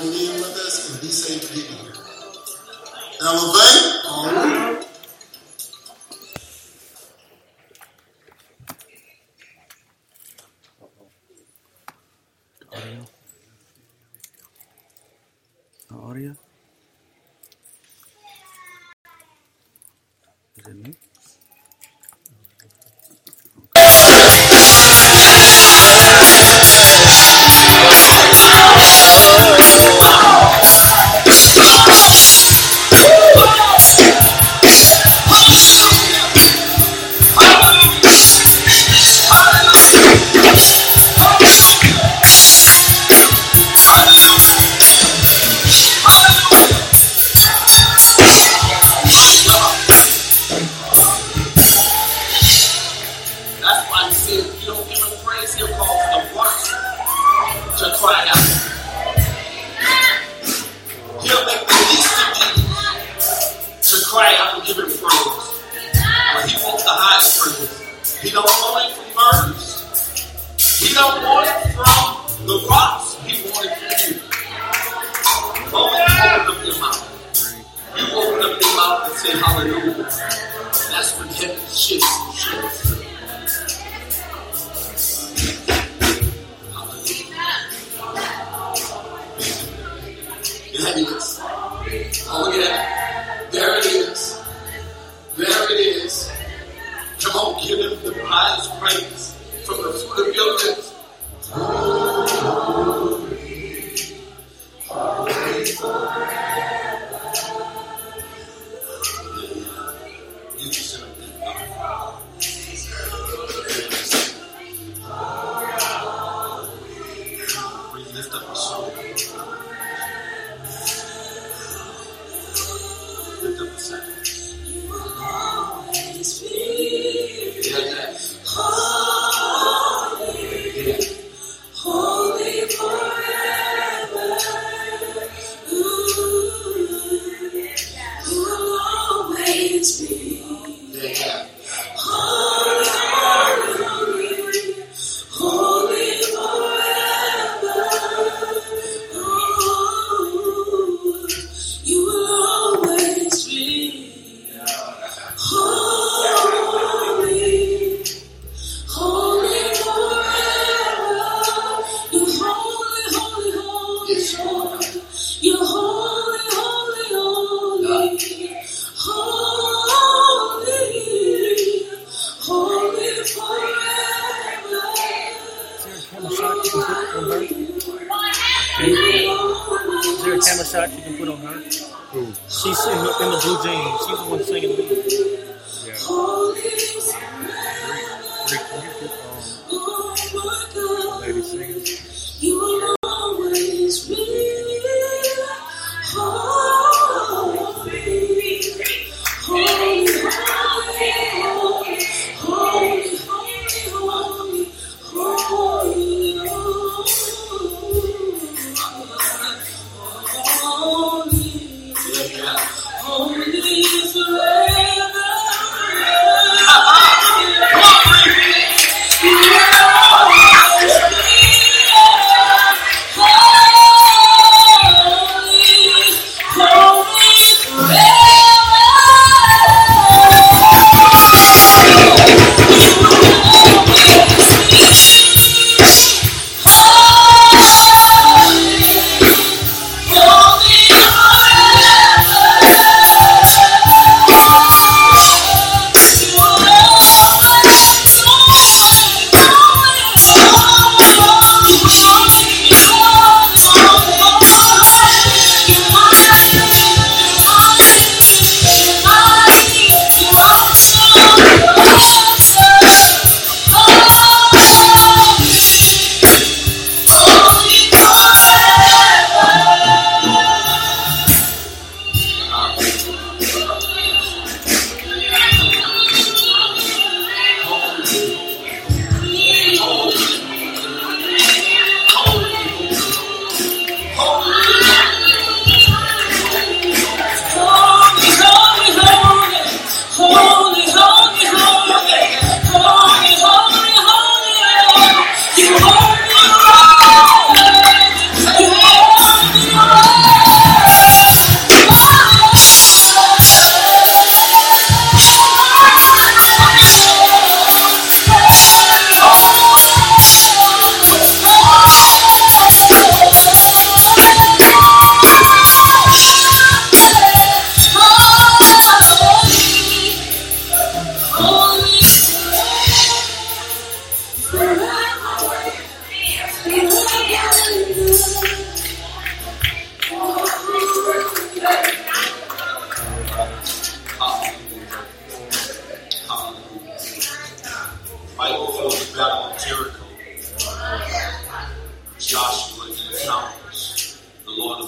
joining in with us, and be safe to get here. Elevate. Onward. Audio? Is it me?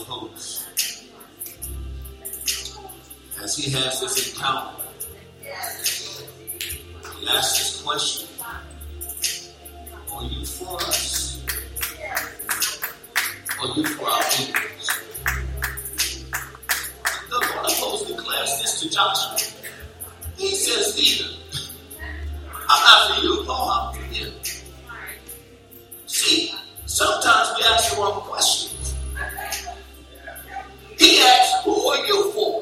hosts, as he has this encounter, he asks this question: are you for us? Are you for our enemies? The Lord of hosts declares this to Joshua. He says, neither. I'm not for you, Lord, I'm for him. See, sometimes we ask the wrong questions. He asks, who are you for?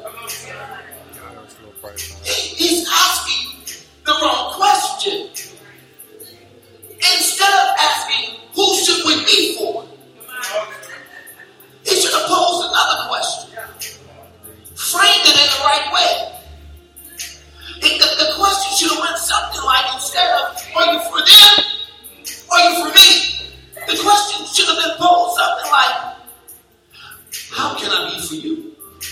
He's asking the wrong question. Instead of asking, who should we be for? He should have posed another question. Framed it in the right way. The question should have went something like, instead of, are you for them? Are you for me? The question should have been posed something like, how can I be for you?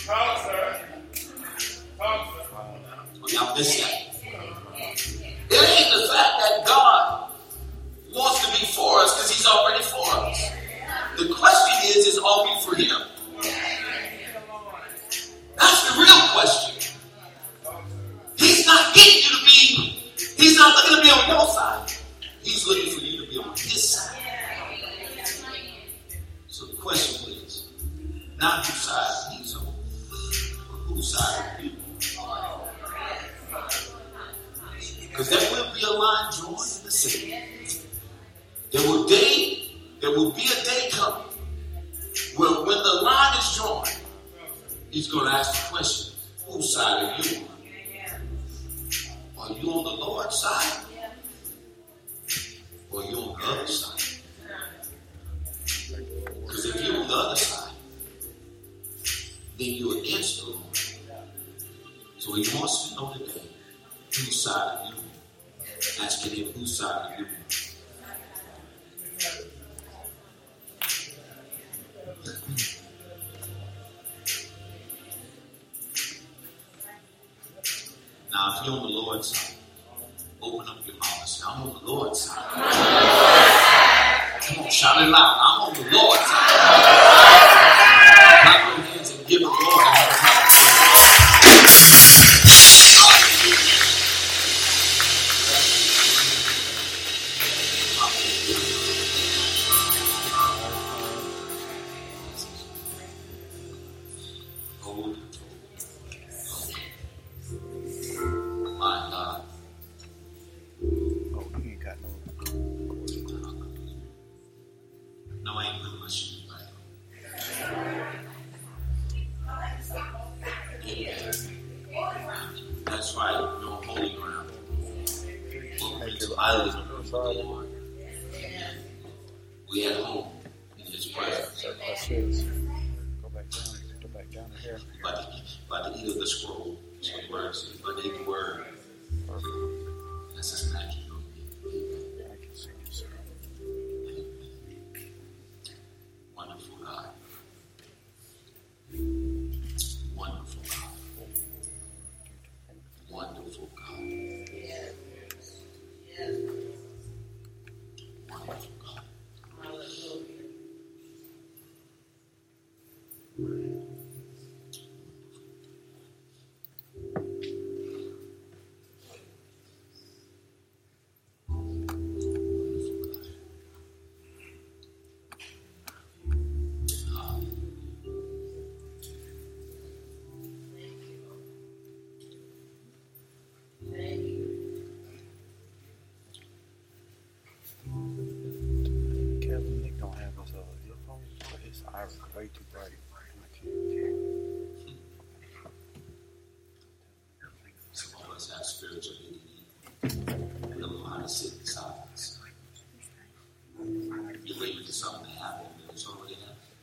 Well, y'all miss that. It ain't the fact that God wants to be for us because he's already for us. The question is are we for him? That's the real question. He's not getting you to be, he's not looking to be on your side. He's looking for you to be on his side. So the question is, not whose side he's on, but whose side are you? Because there will be a line drawn in the city. There will be a day coming where when the line is drawn, he's going to ask the question, whose side are you on? Are you on the Lord's side? Or are you on the other side? Because if you're on the other side, then you're against the Lord. So he wants to know today, whose side are you on? Asking him, whose side are you on? Now, if you're on the Lord's side, open up your mouth and say, I'm on the Lord's side. Come on, shout it loud. I'm on the Lord's side. Clap your hands and give the Lord a we at home in his presence. Go back down to here. By the eat of the scroll. That's what the word says. By the eat the word. That's his magic. Wonderful God. Wonderful God. Wonderful God. Wonderful God. Way too bright. Some of us have spiritual ADD. We don't know how to sit in silence. You're waiting for something to happen, and it's already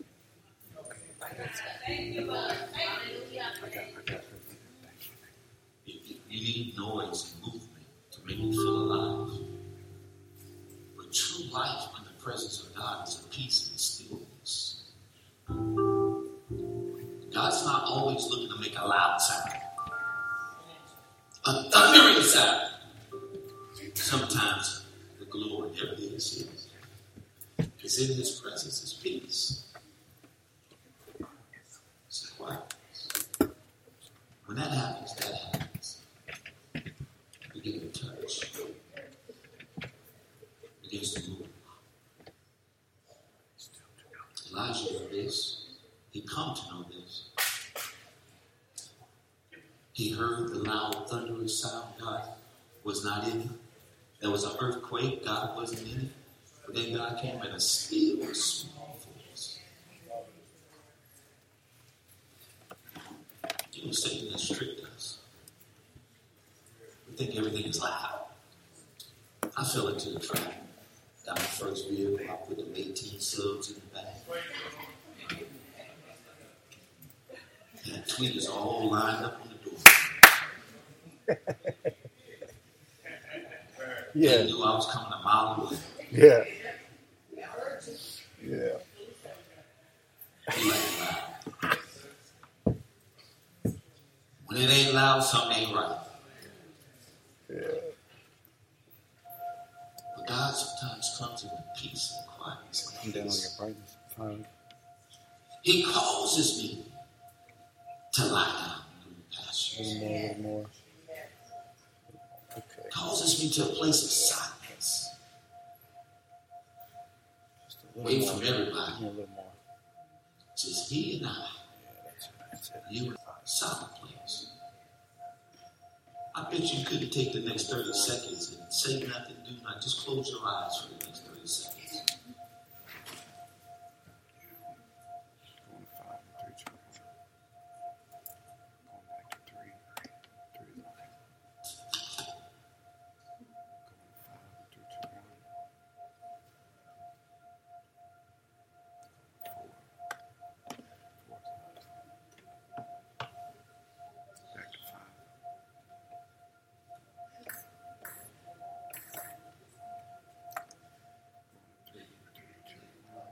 happened. You need noise and movement to make you feel alive. But true life in the presence of God is a peace and stillness. God's not always looking to make a loud sound, a thundering sound. Sometimes the glory, there it is, because in his presence is peace. He come to know this. He heard the loud thunderous sound. God was not in it. There was an earthquake. God wasn't in it. But then God came in a still small voice. You know, Satan has tricked us. We think everything is loud. I fell into the trap. Got my first vehicle. I put them 18 subs in the back. And tweeters all lined up on the door. Yeah. They knew I was coming a mile away. Yeah. Yeah. He like loud. When it ain't loud, something ain't right. Yeah. But God sometimes comes in peace and quietness. Come down on your brightness. Time. He causes me to lie down in the A pastures. little more. Okay. Causes me to a place of silence. Just a little Away more. from everybody. Yeah, a little more. Just he and I. Yeah, that's it. You in a silent place. I bet you couldn't take the next 30 seconds and say nothing, do nothing. Just close your eyes for the next 30 seconds. Going 5 and 3, 2, 1. Going back to 3. 3 is okay. Going 5 and 3, 2, 1. 4. 4 is back to 5. 3, 2, 1.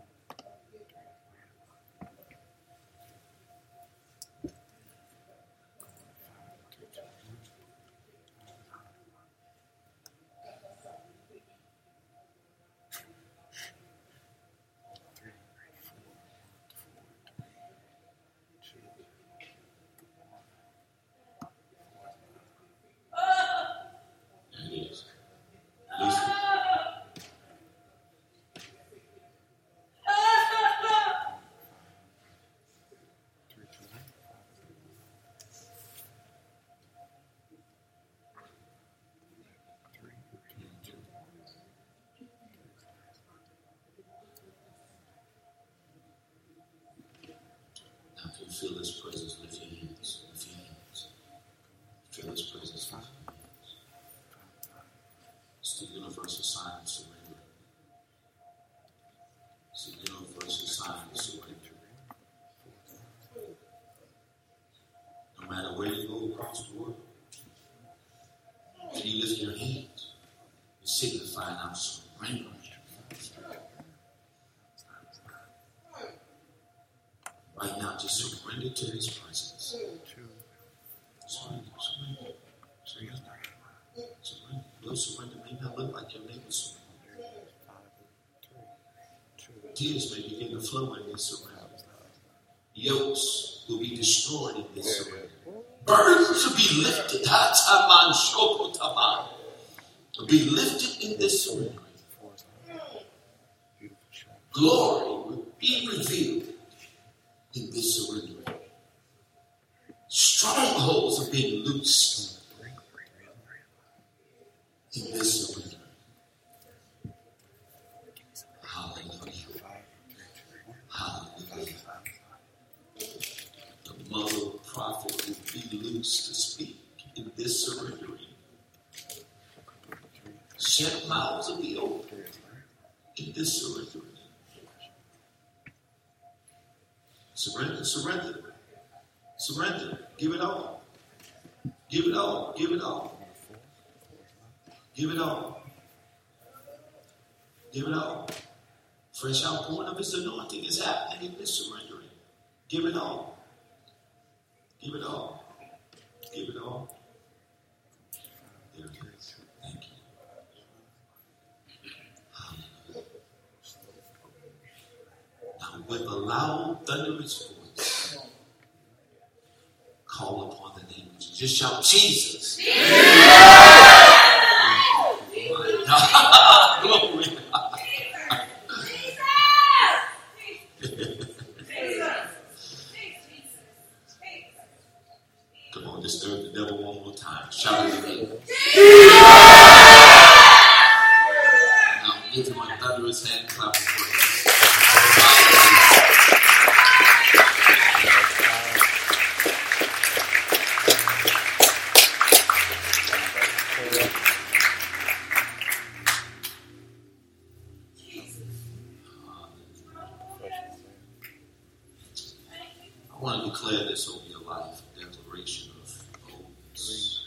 There it is. Listen. 3, 2, 1. 3, 2, 1. Now, if you feel His presence, lift your hands. Lift your hands. Feel His presence. Lift your hands. It's the universal sign of surrender. It's the universal sign of surrender. No matter where you go across the world, when you lift your hands, you signify I'm surrendering. Right now, just surrender to His presence. 2. Surrender, surrender, surrender. Surrender. Your surrender may not look like your neighbor's surrender. 5 and 3, 2. Tears may begin to flow in this surrender. Yokes will be destroyed in this There surrender. it is. Burdens will be lifted. Hataman shokotaman. Will be lifted in this surrender. 4 is not. Beautiful shot. Glory will be revealed in this surrender. Strongholds are being loosed in this surrender. Hallelujah. 5 and 3, 2, 1. Hallelujah. The mother prophet will be loose to speak in this surrendering. Shut mouths will be open 3 is right. in this surrendering. Surrender, surrender, surrender. Give it all. Give it all. Give it all. Give it all. Give it all. Fresh outpouring of His anointing is happening in this surrendering. Give it all. Give it all. Give it all. There it is. Thank you. Hallelujah. Now with a loud, thunderous voice, call upon the name of Jesus. Just shout, Jesus. Glory. disturb the devil one more time. Shout it again. Now give him a thunderous hand clap of praise. I want to declare this over your life, a declaration of boldness.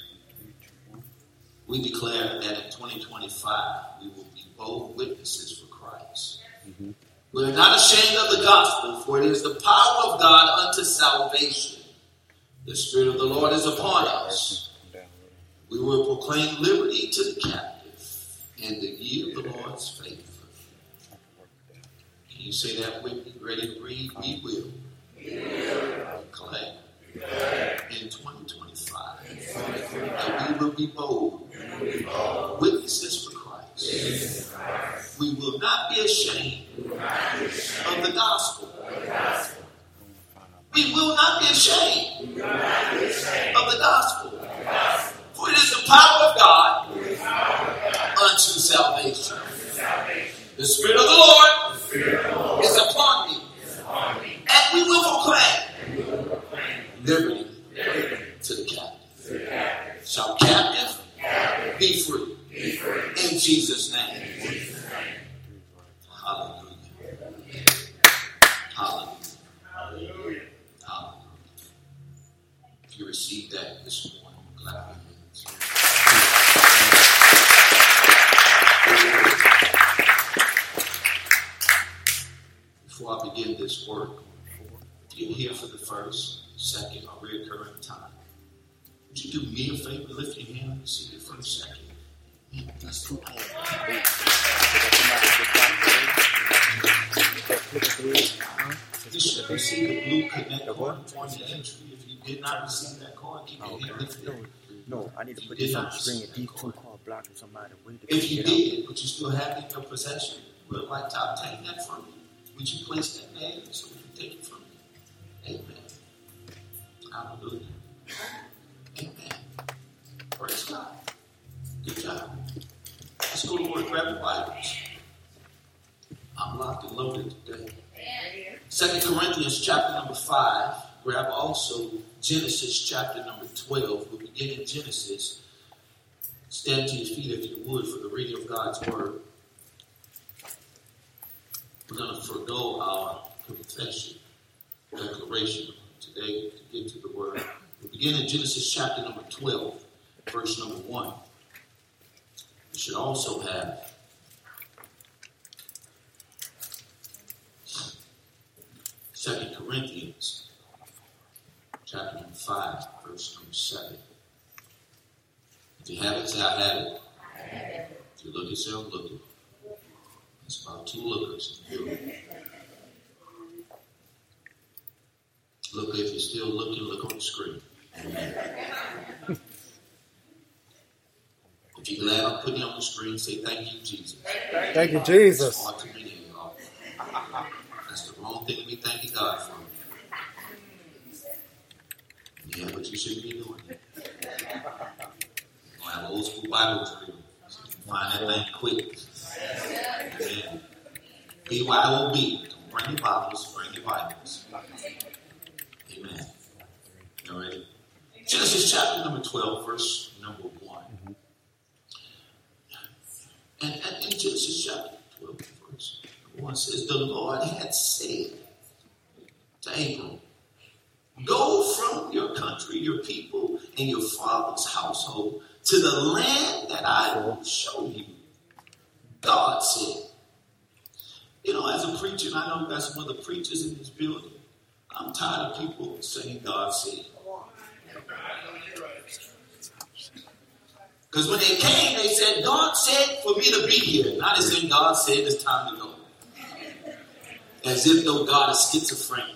We declare that in 2025 we will be bold witnesses for Christ. Mm-hmm. We are not ashamed of the gospel, for it is the power of God unto salvation. The Spirit of the Lord is upon us. We will proclaim liberty to the captive and the year of the Lord's favor. Can you say that with me? Ready to read? We will. Declare in 2025 that we will be bold witnesses for Christ. We will not be ashamed of the gospel. We will not be ashamed of the gospel. For it is the power of God unto salvation. The Spirit of the Lord is upon me. And we will proclaim liberty to the captive. Shall captive be free. In Jesus' name. Hallelujah. Hallelujah. Hallelujah. If you received that this morning, clap your hands. Before I begin this work, if you're here for the first, second, or recurring time, would you do me a favor? Lift your hand and see it for a second. That's too hard. You should receive the blue connect card on the entry. If you did not receive that card, keep your hand lifted. No, I need to put this on the screen. These two cars blocking somebody. If you did, but you still have it in your possession, we would like to obtain that from you. Would you place that name so we can take it from you? Amen. Hallelujah. Amen. Praise God. Good job. Let's go to work. Grab the Bibles. I'm locked and loaded today. 2 Corinthians chapter number 5. Grab also Genesis chapter number 12. We'll begin in Genesis. Stand to your feet if you would for the reading of God's word. We're going to forego our confession, declaration today to get to the word. We begin in Genesis chapter number 12, verse number 1. We should also have 2 Corinthians chapter number 5, verse number 7. If you have it, say, I have it. If you look yourself, look it. It's about two lookers in the building. Look, if you're still looking, look on the screen. Amen. If you're glad I'm putting it on the screen, say thank you, Jesus. Thank you, Jesus. It's hard to many of y'all. That's the wrong thing to be thanking God for. Yeah, but you shouldn't be doing it. You're going to have old school Bible reading. So you can find that thing quick. Amen. BYOB. Don't bring your Bibles, bring your Bibles. Amen. You ready? Genesis chapter number 12, verse number 1. And in Genesis chapter 12, verse number 1 says, the Lord had said to Abram, go from your country, your people, and your father's household to the land that I will show you. God said. You know, as a preacher, and I know we've got some other preachers in this building, I'm tired of people saying God said. Because when they came, they said, God said for me to be here. Now they saying God said it's time to go. As if though God is schizophrenic.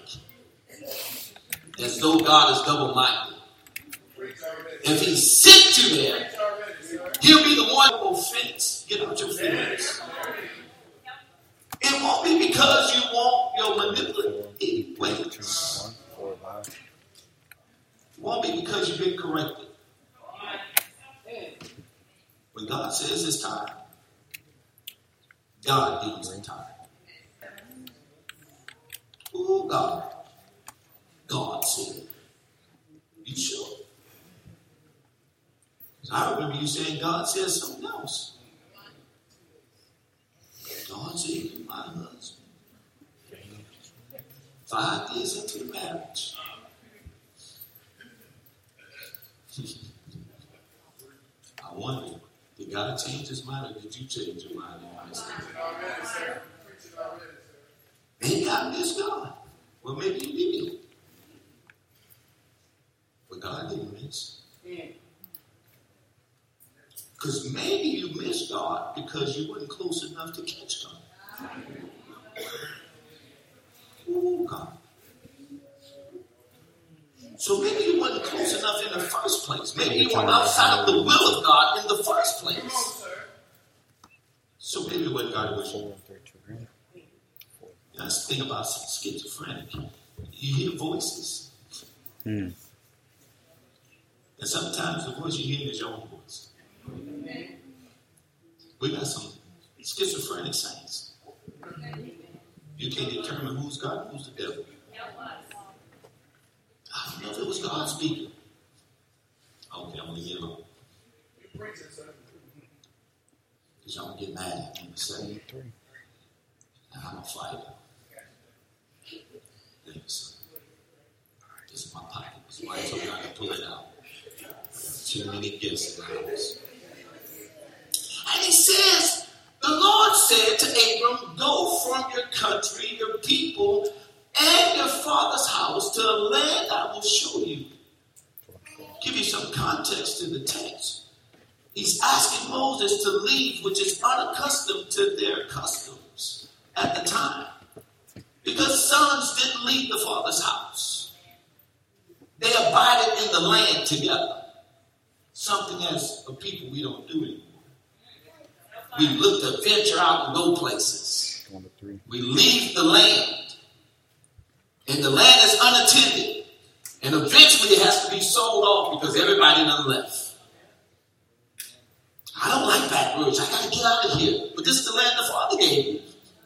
As though God is double-minded. If he sent you there, he'll be the one who will fence. Get out your feelings. It won't be because you want your manipulative ways. It won't be because because you've been corrected. When God says it's time, God deems the time. Oh, God. God said, you sure? I remember you saying God said something else. God said, you're my husband. 5 years into the marriage. I wonder, did God change his mind or did you change your mind? Maybe I missed God. Well, maybe you did. But God didn't miss. Because maybe you missed God because you weren't close enough to catch God. Oh, God. So maybe you weren't close enough in the first place. Maybe you were outside of the will of God in the first place. So maybe what God was doing. That's the thing about schizophrenic. You hear voices. And sometimes the voice you hear is your own voice. We got some schizophrenic saints. You can't determine who's God and who's the devil. I don't know if it was God speaking. Okay, I'm going to get along. Because y'all get mad at me. Say, I'm a fighter. Thank you, son. This is my pocket. This is why I told you I can pull it out. Too many gifts in the house. And he says, the Lord said to Abram, go from your country, your people, and your father's house to a land I will show you. Give you some context to the text. He's asking Moses to leave, which is unaccustomed to their customs at the time. Because sons didn't leave the father's house. They abided in the land together. Something as a people we don't do anymore. We look to venture out and go places. We leave the land. And the land is unattended. And eventually it has to be sold off because everybody done left. I don't like back roads. I got to get out of here. But this is the land the Father gave me.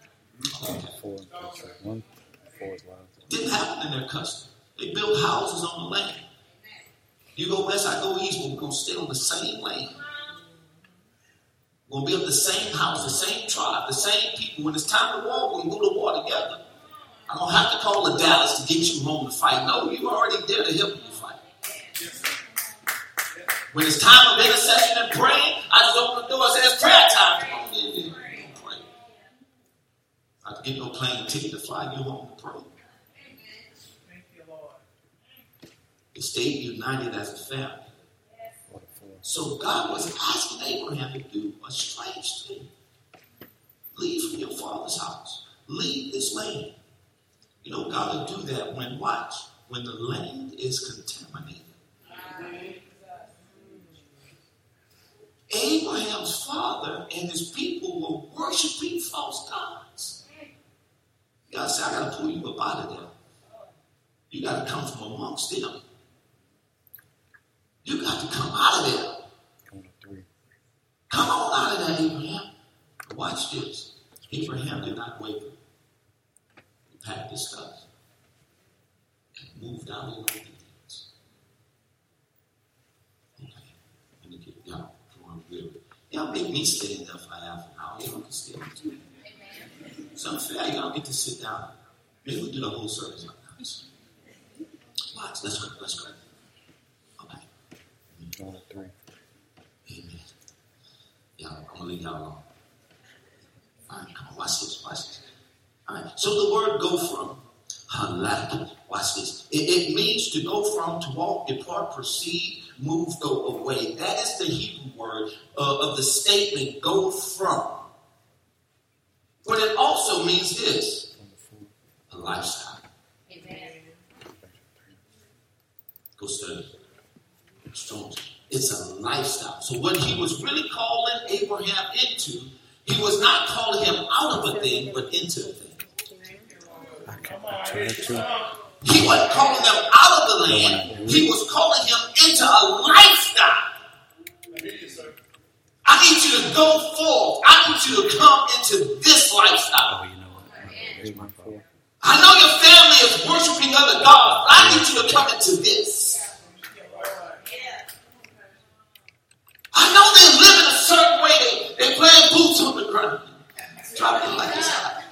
Okay. Didn't happen in their custom. They built houses on the land. You go west, I go east, but we're going to stay on the same land. We're going to build the same house, the same tribe, the same people. When it's time to war, we're going to go to war together. I don't have to call the Dallas to get you home to fight. No, you're already there to help you fight. When it's time of intercession and praying, I just open the door and say, it's prayer time. Come on in there. Pray. I have to get no plane ticket to fly you home to pray. They stayed united as a family. So God was asking Abraham to do a strange thing. Leave from your father's house. Leave this land. You know, God will do that when, watch, when the land is contaminated. Abraham's father and his people were worshiping false gods. God said, I got to pull you up out of there. You got to come from amongst them. You got to come out of there. Come on out of there, Abraham. Watch this. Abraham did not waver. He packed his stuff and moved out in obedience. Okay. Let me get y'all going real. Y'all make me stay in there for half an hour. Y'all can stay with me. So unfair, y'all get to sit down. Maybe we'll do the whole service like that. Watch, let's go. Okay. 3. Amen. Y'all, I'm gonna leave y'all alone. All right, come on, watch this. All right, so the word go from, halak, watch this. It means to go from, to walk, depart, proceed, move, go away. That is the Hebrew word of the statement, go from. But it also means this, a lifestyle. Amen. Go study. It's a lifestyle. So what he was really calling Abraham into, he was not calling him out of a thing, but into a thing. He wasn't calling them out of the land. He was calling him into a lifestyle. I need you to go forth. I need you to come into this lifestyle. Oh, you know what? I know your family is worshiping other gods, but I need you to come into this. I know they live in a certain way. They playing boots on the ground. Dropping like this high.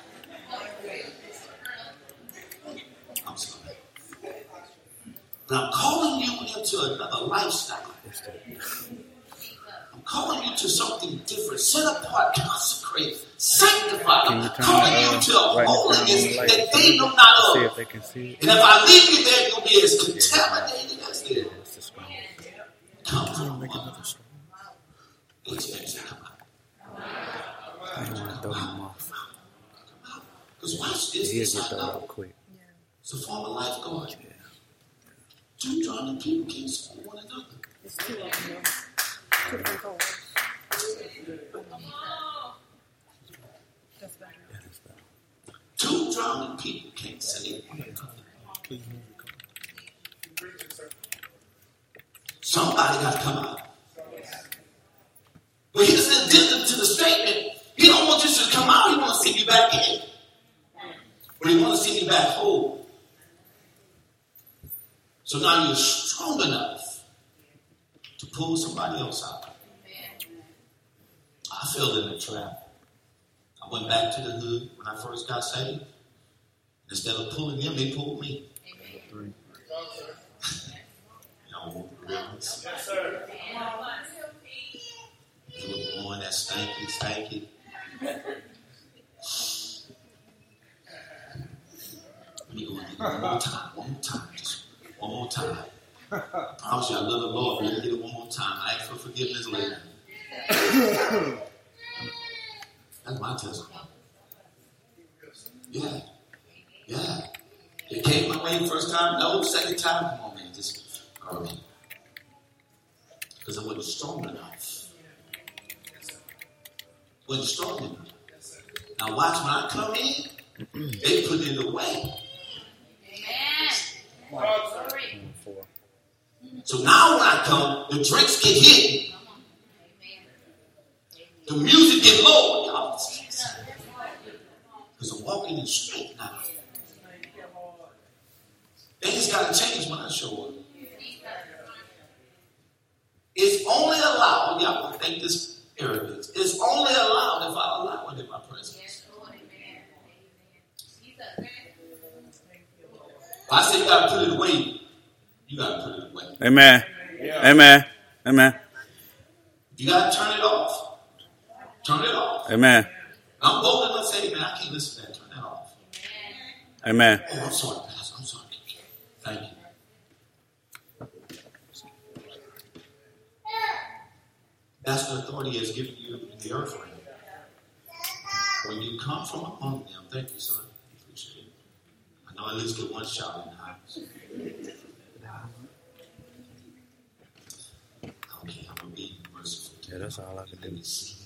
I'm sorry. But I'm calling you into another lifestyle. I'm calling you to something different. Set apart, consecrate, sanctify. I'm calling you to a holiness that they know not of. And if I leave you there, you'll be as contaminated as they are. Come on. I don't want to throw them off. Because watch this. He'll get thrown out quick. It's a form of lifeguard. Two drowning people can't support one another. It's two of them. Two different colors. That's better. Two drowning people can't save one another. Somebody got to come out. But here's the addendum to the statement. He don't want you to come out. He wants to see you back in. But he wants to see you back whole. So now you're strong enough to pull somebody else out. I fell in the trap. I went back to the hood when I first got saved. Instead of pulling them, they pulled me. Y'all want the realness? Yes, sir. They were born that stanky. Let me go again. One more time. Just one more time. I promise you I love the Lord. Let me get it one more time. I ask for forgiveness later. That's my testimony. Yeah. It came my way the first time. No, second time. Come on, man. Just me. Because I wasn't strong enough. Wasn't strong enough. Now watch when I come in, they put it away. Amen. So now when I come, the drinks get hidden. The music get low. Y'all. Because I'm walking in straight now. Things got to change when I show up. It's only allowed, y'all think this arrogance, it's only allowed if I allow it in my presence. If I say you got to put it away, you got to put it away. Amen. Yeah. Amen. You got to turn it off. Turn it off. Amen. I'm bold enough to say, man, I can't listen to that. Turn that off. Amen. Oh, I'm sorry, Pastor. I'm sorry. Thank you. That's the authority He has given you in the earth realm. When you come from among them, thank you, son. Appreciate it. I know at least get one shout in the house. Okay, I'm going to be merciful. Yeah, that's all I can do.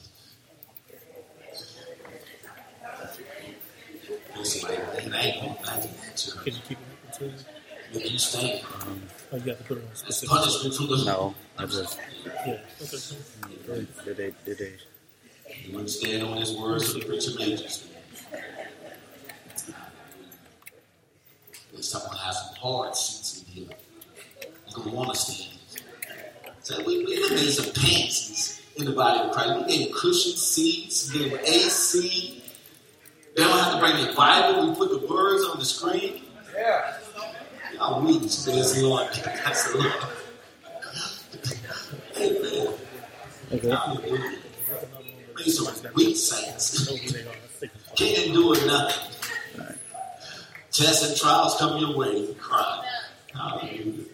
Listen, I ain't going back to that church. Can you keep it until If you stay, you have to put it on it's specific? punishment to the No, I just Yeah. Okay. did they. You understand on His words of the preacher majors. If someone has some hard seats in here, you're going to want to stand. So we made some pansies in the body of Christ. We gave cushion seats, we gave AC. They don't have to bring their Bible. We put the words on the screen. Yeah. Y'all weak. There's the Lord. That's the Lord. Amen. Okay. Made some weak saints. Can't do it nothing. Tests and trials come your way. You cry. Hallelujah.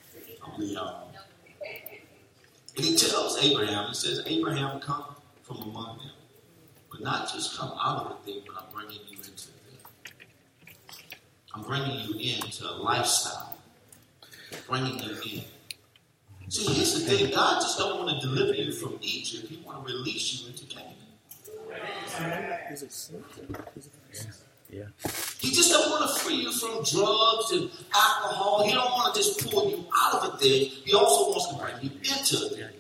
And He tells Abraham, He says, Abraham, come from among them. But not just come out of the thing, but I'm bringing you into the thing. I'm bringing you into a lifestyle. Bringing you in. See, here's the thing. God just don't want to deliver you from Egypt. He want to release you into Canaan. Is it something? Yeah. He just don't want to free you from drugs and alcohol. He don't want to just pull you out of a thing. He also wants to bring you into a thing.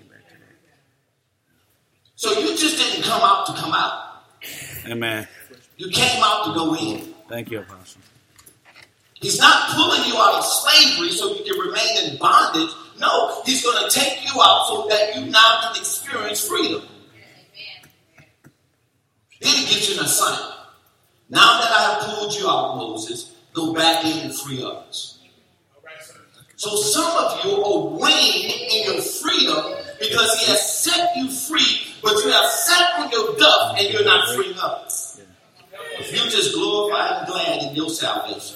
So you just didn't come out to come out. Amen. You came out to go in. Thank you, Apostle. He's not pulling you out of slavery so you can remain in bondage. No, he's going to take you out so that you now can experience freedom. Then he gives you an assignment. Now that I have pulled you out, Moses, go back in and free others. So some of you are weighing in your freedom because he has set you free, but you have sat on your duff and you're not freeing others. You're just glorified and glad in your salvation.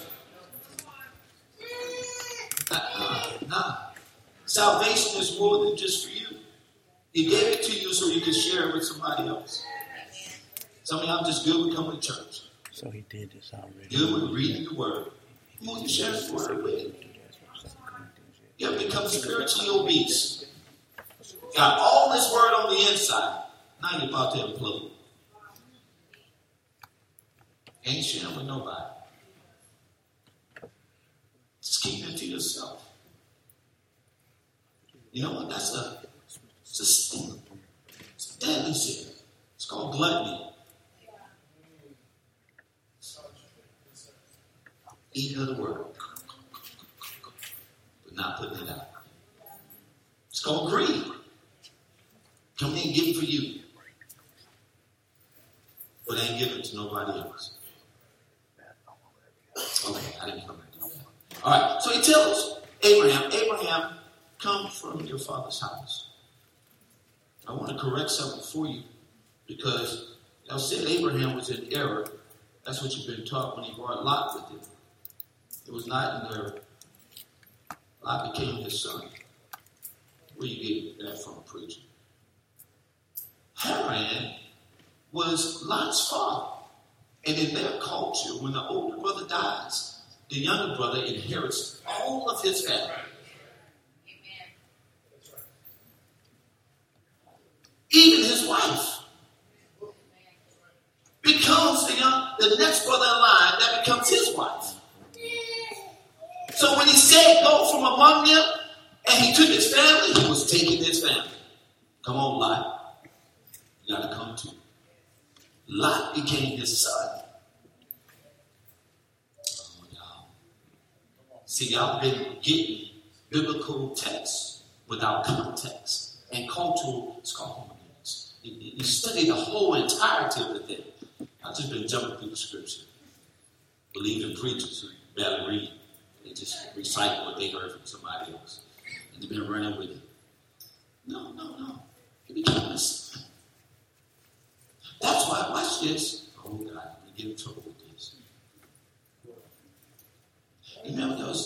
Nah. Salvation is more than just for you. He gave it to you so you can share it with somebody else. Some of y'all just good with coming to church. So he did this already. Good with reading the word. Who you share the word with? You have become spiritually obese. Got all this word on the inside. Now you're about to implode. Ain't sharing with nobody. Just keep it to yourself. You know what? It's a sin. It's a deadly sin. It's called gluttony. Eating of the word. But not putting it out. It's called greed. Come in and get it for you. But ain't give it to nobody else. Okay, I didn't come back. All right, so he tells Abraham, come from your father's house. I want to correct something for you because I said Abraham was in error. That's what you've been taught when he brought Lot with him. It was not in error. Lot became his son. Where you get that from, preacher? Haran was Lot's father. And in their culture, when the older brother dies, the younger brother inherits all of his family. Even his wife becomes the next brother in line that becomes his wife. So when he said go from among them and he took his family, he was taking his family. Come on, Lot. You got to come too. Lot became his son. Oh, y'all. See, y'all been getting biblical texts without context and cultural components. You study the whole entirety of the thing. I've just been jumping through the scripture. Believing preachers who barely read. They just recite what they heard from somebody else. And they've been running with it. No. It became a sin. That's why, watch this. Oh, God, I'm going to get in trouble with this. Remember those?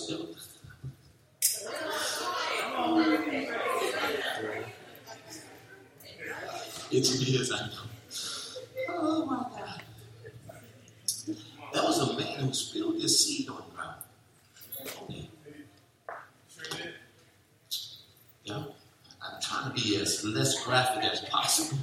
It's me as I know. Oh, my God. That was a man who spilled his seed on the ground. Yeah. I'm trying to be as less graphic as possible.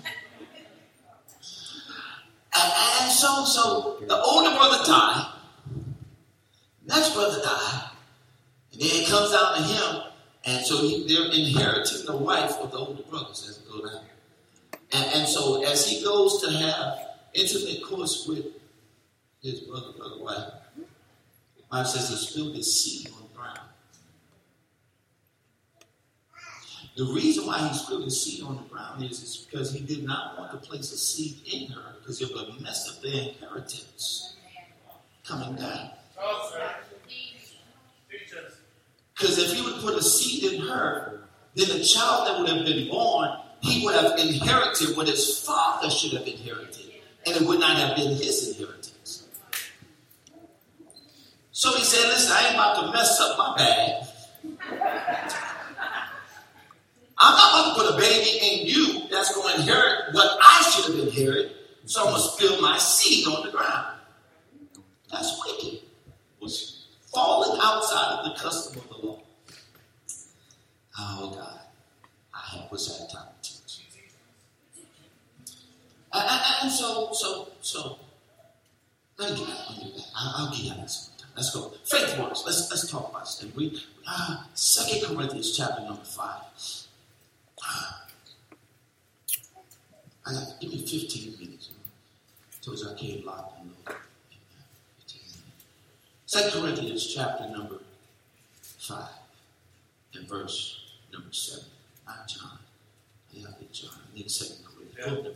And so the older brother died. Next brother died. And then it comes down to him. And so they're inheriting the wife of the older brothers as it goes down. And so as he goes to have intimate course with his brother wife, the Bible says he spilled his seed on the ground. The reason why he spilled his seed on the ground is because he did not want to place a seed in her because it would mess up their inheritance coming down. Because if he would put a seed in her, then the child that would have been born, he would have inherited what his father should have inherited. And it would not have been his inheritance. So he said, listen, I ain't about to mess up my bag. I'm not about to put a baby in you that's going to inherit what I should have inherited. So I'm going to spill my seed on the ground. That's wicked. Was falling outside of the custom of the law. Oh, God. I was at a time to teach. And so, let me get back. I'll get out of this one time. Let's go. Faith works. Let's talk about this. We 2 Corinthians chapter number 5. Give me 15 minutes. Told you I came locked in. 15 minutes. 2 Corinthians chapter number 5 and verse number 7. Not John. I think John. I need 2 Corinthians.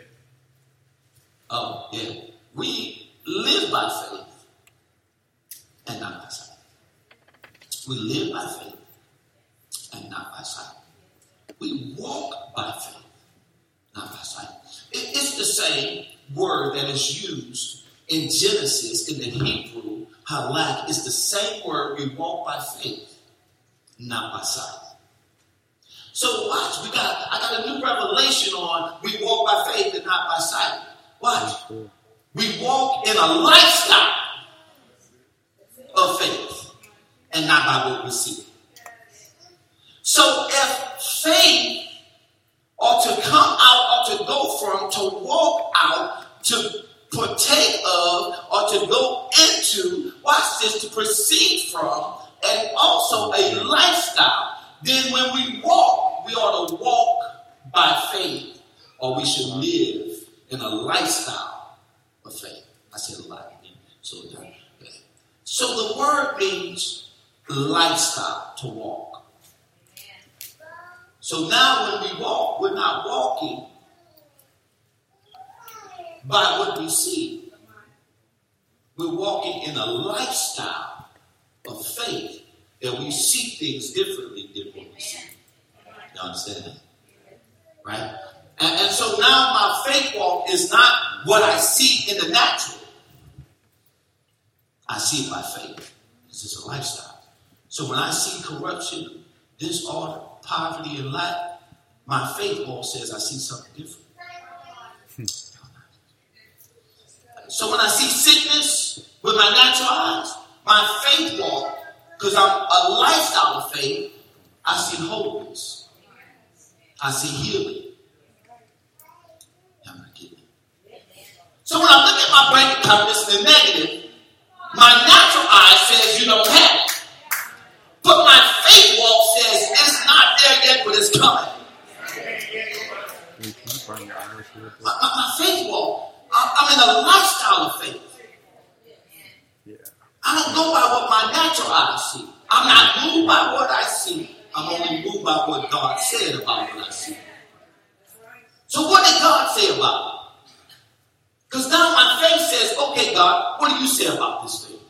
Oh, yeah. We live by faith and not by sight. We live by faith and not by sight. We walk by faith, not by sight. It's the same word that is used in Genesis, in the Hebrew, halak. It's the same word. We walk by faith, not by sight. So watch, I got a new revelation on we walk by faith and not by sight. Watch. We walk in a lifestyle of faith and not by what we see. So if faith ought to come out, or to go from, to walk out, to partake of, or to go into, watch this, to proceed from, and also a lifestyle, then when we walk, we ought to walk by faith, or we should live in a lifestyle of faith. I said a lot. So the word means lifestyle, to walk. So now when we walk, we're not walking by what we see. We're walking in a lifestyle of faith that we see things differently than what we see. You understand that? Right? And so now my faith walk is not what I see in the natural. I see it by faith. This is a lifestyle. So when I see corruption, disorder, poverty, and lack, my faith walk says I see something different. So when I see sickness with my natural eyes, my faith walk, because I'm a lifestyle of faith, I see wholeness. I see healing. I'm not kidding. So when I look at my bank account, it's the negative. My natural eye says you don't have it. But my faith walk says it's not there yet, but it's coming. My faith walk, I'm in a lifestyle of faith. I don't go by what my natural eyes see. I'm not moved by what I see. I'm only moved by what God said about what I see. So what did God say about it? Because now my faith says, okay, God, what do you say about this thing?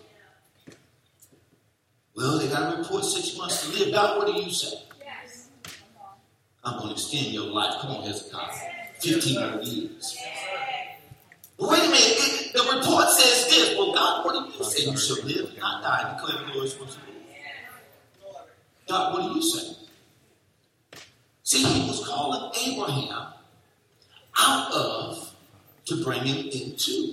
Well, they got to report 6 months to live. God, what do you say? I'm going to extend your life. Come on, Hezekiah. 15 more years. But wait a minute. The report says this. Well, God, what do you say? You shall live and not die. Declare the Lord's word. God, what do you say? See, he was calling Abraham out of to bring him into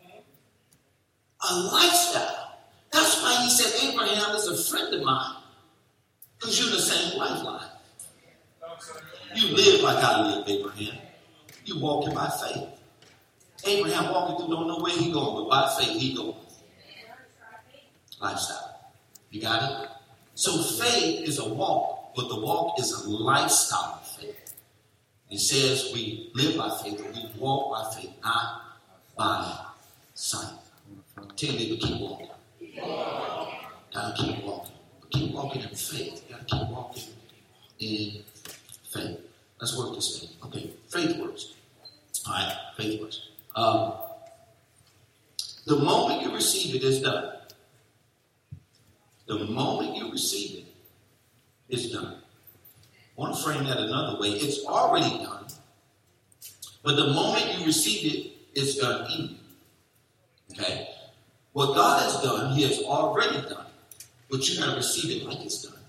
a lifestyle. That's why he said Abraham is a friend of mine, because you're in the same lifeline. You live like I live, Abraham. You walking by faith. Abraham walking through, don't know where he going, but by faith he going. Lifestyle. You got it? So faith is a walk, but the walk is a lifestyle of faith. It says we live by faith, and we walk by faith, not by sight. Tell me to keep walking. Gotta keep walking. But keep walking in faith. Gotta keep walking in faith. Let's work this thing. Okay, faith works. All right, faith works. The moment you receive it, it's done. The moment you receive it, it's done. I want to frame that another way. It's already done. But the moment you receive it, it's done in you. Okay? What God has done, he has already done. But you got to receive it like it's done.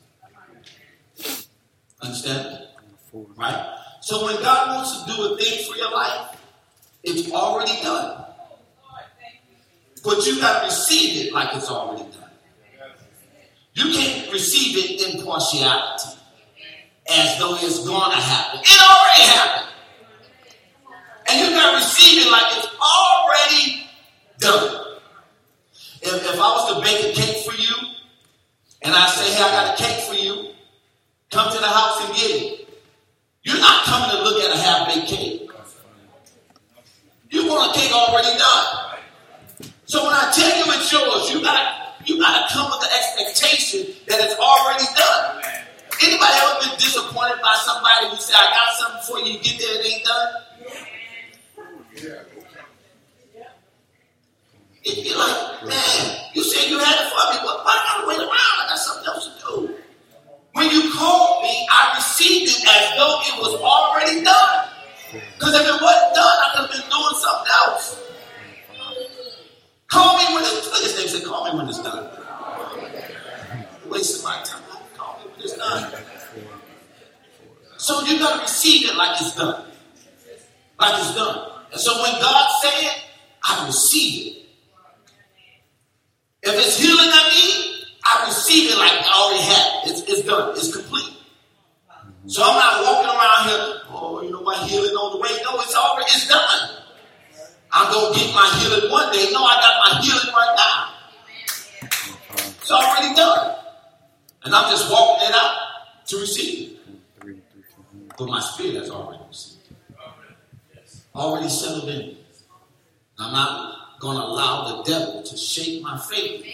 Understand? Right? So when God wants to do a thing for your life, it's already done. But you got to receive it like it's already done. You can't receive it in partiality, as though it's going to happen. It already happened. And you got to receive it like it's already done. If if I was to bake a cake for you, and I say, hey, I got a cake for you, come to the house and get it. You're not coming to look at a half-baked cake. You want a cake already done. So when I tell you it's yours, you gotta come with the expectation that it's already done. Anybody ever been disappointed by somebody who said, I got something for you, you get there, it ain't done? You're like, man, you said you had it for me, but why gotta wait around? I got something else to do. When you called me, I received it as though it was already done. Because if it wasn't done, I could have been doing something else. Call me when it's done. His name said, call me when it's done. Wasting my time. Call me when it's done. So you got to receive it like it's done. Like it's done. And so when God said it, I receive it. If it's healing I need, I receive it like I already have it. It's done. It's complete. So I'm not walking around here, oh, you know, my healing on the way. No, it's done. I'm going to get my healing one day. No, I got my healing right now. It's already done. And I'm just walking it out to receive it. But my spirit has already received it. Already settled in. I'm not going to allow the devil to shake my faith.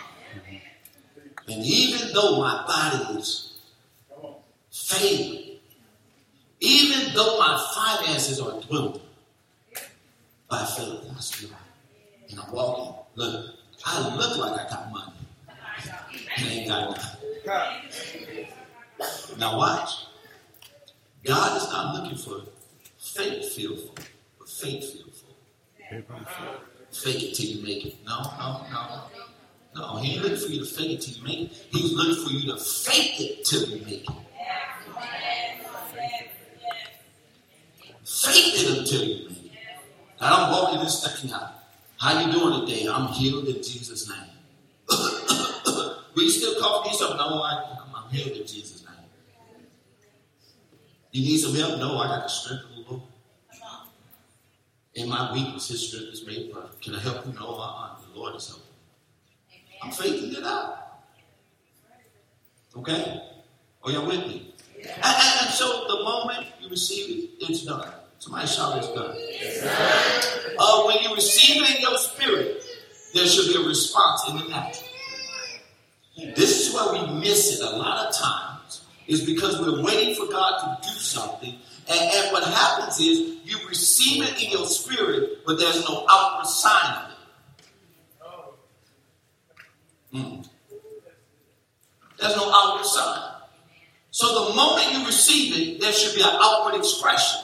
And even though my body is failing, even though my finances are dwindling, by faith, I still, and I'm walking. Look, I look like I got money. And I ain't got nothing. Now watch. God is not looking for faith-filled folk, but faith-filled folk. Fake it till you make it. No, he ain't looking for you to fake it till you make it. He's looking for you to fake it till you make it. Fake it until you make it. And I'm walking and stepping out. How you doing today? I'm healed in Jesus' name. Will you still cough me something? No, I'm healed in Jesus' name. You need some help? No, I got the strength of the Lord. In my weakness, his strength is made perfect. Can I help you? No, the Lord is helping. I'm faking it out. Okay? Are y'all with me? And so the moment you receive it, it's done. Somebody shout, it's done. When you receive it in your spirit, there should be a response in the natural. This is where we miss it a lot of times, is because we're waiting for God to do something. And what happens is you receive it in your spirit, but there's no outward sign of it. There's no outward sign. So the moment you receive it, there should be an outward expression.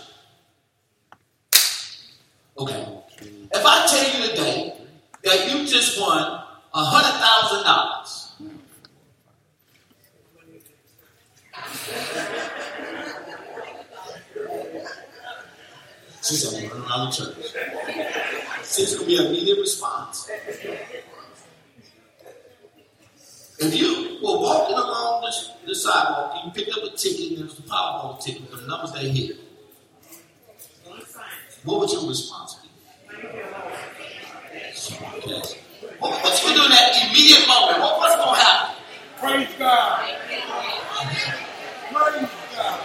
Okay. If I tell you today that you just won $100,000. She said, I'm running around the church. See, it's going to be an immediate response. If you were walking along the sidewalk and you picked up a ticket and there was the Powerball ticket with the numbers they hit, what would your response be? Okay. What you do in that immediate moment? What's going to happen? Praise God. Praise God.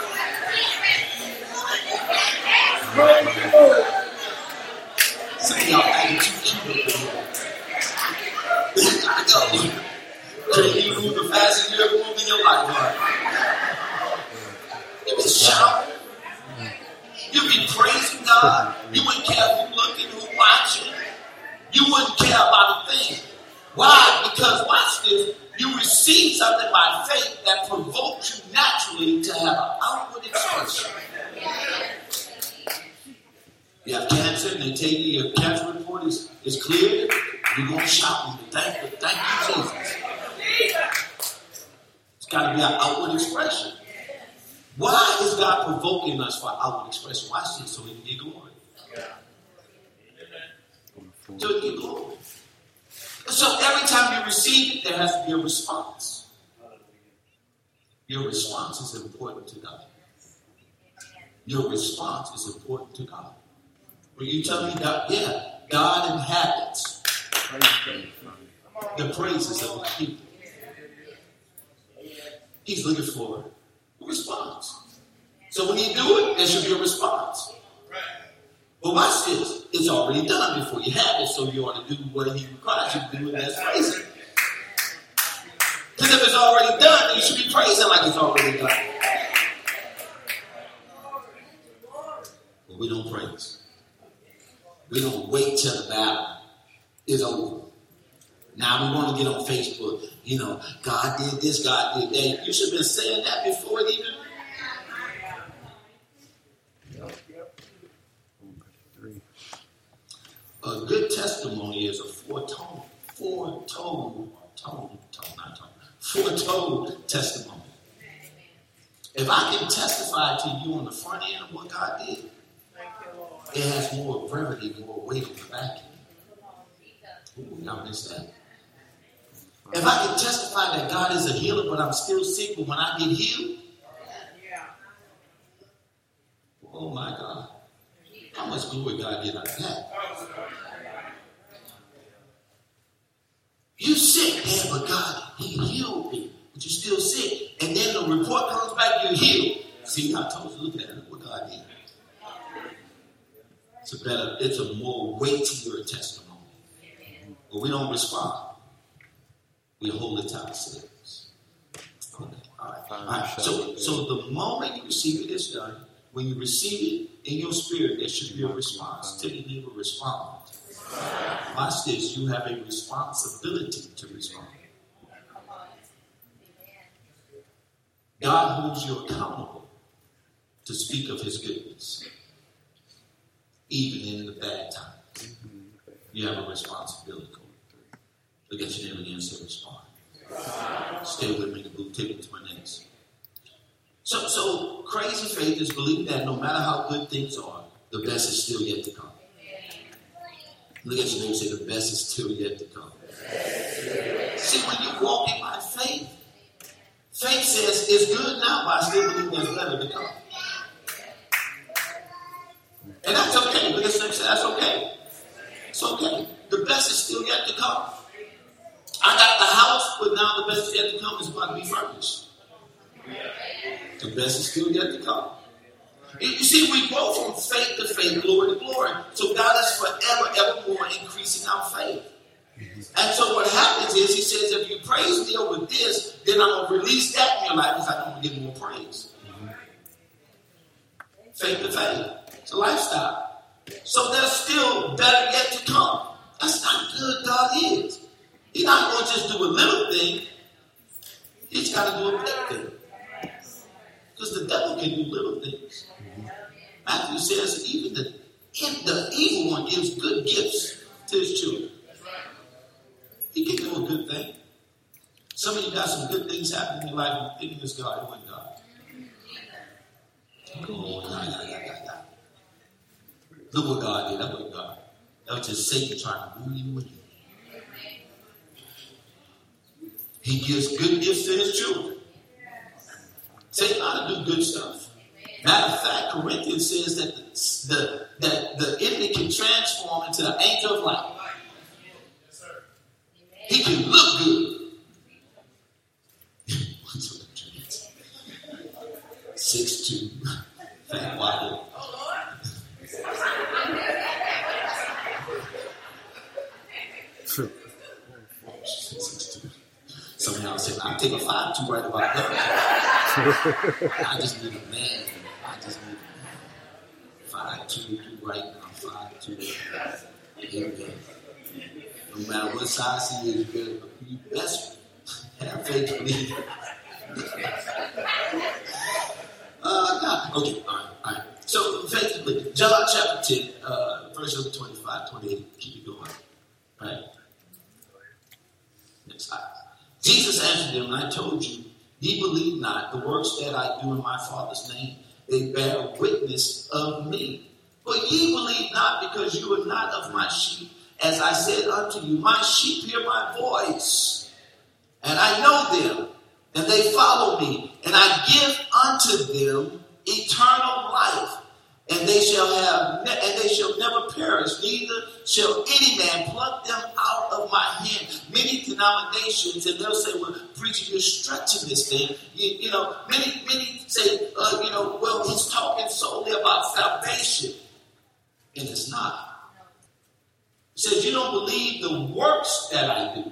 Praise the Lord. Some of y'all ain't too cute. I know. You move the fastest you ever moved in your life, right? You be shouting. You be praising God. You wouldn't care who looking, who watching. You wouldn't care about a thing. Why? Because, watch this, you receive something by faith that provokes you naturally to have an outward expression. You have cancer and they tell you your cancer report is clear. You're going to shout and thank you, Jesus. It's got to be an outward expression. Why is God provoking us for outward expression? Watch this, so he can get glory. So he can get glory. So every time you receive it, there has to be a response. Your response is important to God. Your response is important to God. Will you tell me that? Yeah, God inhabits the praises of his people. He's looking for a response. So when you do it, there should be a response. But watch this. It's already done before you have it, so you ought to do what he requires you to do, and that's praising. Because if it's already done, then you should be praising like it's already done. But we don't praise. We don't wait till the battle is over. Now we want to get on Facebook. You know, God did this, God did that. You should have been saying that before it even. A good testimony is a foretold testimony. If I can testify to you on the front end of what God did, it has more brevity, more weight on the back end. Ooh, y'all missed that. If I can testify that God is a healer, but I'm still sick, but when I get healed, oh my God, how much glory God get out of that? You sick, man, but God, he healed me, but you're still sick. And then the report comes back, you're healed. See, I told you, look at it, what God did. It's a more weightier testimony. But we don't respond. We hold it to ourselves. Okay. All right. So the moment you receive it, it's done. When you receive it in your spirit, there should be a response. Tell your neighbor, respond. Watch this. You have a responsibility to respond. God holds you accountable to speak of his goodness. Even in the bad times. You have a responsibility. Look at your neighbor again and say respond. Stay with me, the boo. Take it to my next. So crazy faith is believing that no matter how good things are, the best is still yet to come. Look at your neighbor and say the best is still yet to come. See, when you walk in by faith, faith says it's good now, but I still believe there's better to come. And that's okay. Look at your neighbor and say that's okay. It's okay. The best is still yet to come. I got the house, but now the best is yet to come is about to be furnished. The best is still yet to come. You see, we go from faith to faith, glory to glory. So God is forever, evermore increasing our faith. And so what happens is, he says, if you praise me over this, then I'm going to release that in your life because I'm going to get more praise. Faith to faith. It's a lifestyle. So there's still better yet to come. That's how good God is. He's not going to just do a little thing. He's got to do a big thing. Because the devil can do little things. Matthew says even the evil one gives good gifts to his children. He can do a good thing. Some of you got some good things happening in your life and you're thinking it's God. It wasn't God. Oh, Look what God did. That wasn't God. That was just Satan trying to move you with you. He gives good gifts to his children. Satan ought to do good stuff. Matter of fact, Corinthians says that the enemy can transform into the angel of light. He can look good. 6'2", fat wide. Some of y'all say, I'll take a 5'2" right about that. I just need a man. I just need a man. 5'2" right now, 5'2". Amen. No matter what size he is, you best have faith in me. God. Okay, all right. So, effectively, John chapter 10, verse 25, 28, keep it going. All right. Next slide. Jesus answered them, and I told you, ye believe not the works that I do in my Father's name. They bear witness of me. But ye believe not, because you are not of my sheep. As I said unto you, my sheep hear my voice, and I know them, and they follow me, and I give unto them eternal life, and they shall never perish, neither shall any man pluck them out of my hand. Many denominations, and they'll say, well, preacher, you're stretching this thing. Many say, well, he's talking solely about salvation. And it's not. He says, you don't believe the works that I do.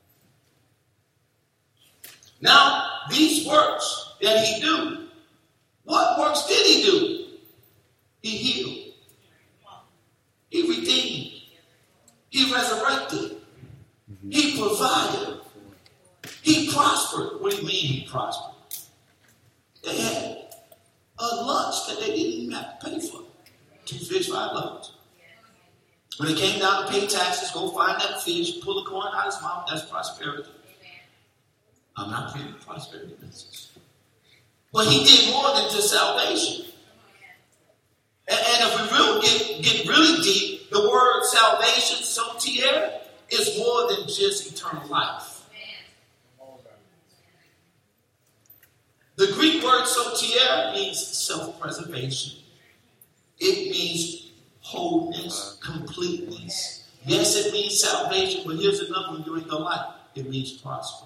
Now, these works that he do, what works did he do? He healed. He redeemed. He resurrected. He provided. He prospered. What do you mean he prospered? They had a lunch that they didn't even have to pay for. 2 fish, 5 loaves. When it came down to pay taxes, go find that fish, pull the coin out of his mouth. That's prosperity. I'm not preaching prosperity message. But he did more than just salvation. And if we get really deep, the word salvation, soter, is more than just eternal life. The Greek word soter means self-preservation. It means wholeness, completeness. Yes, it means salvation, but here's another one you ain't gonna like. It means prosper.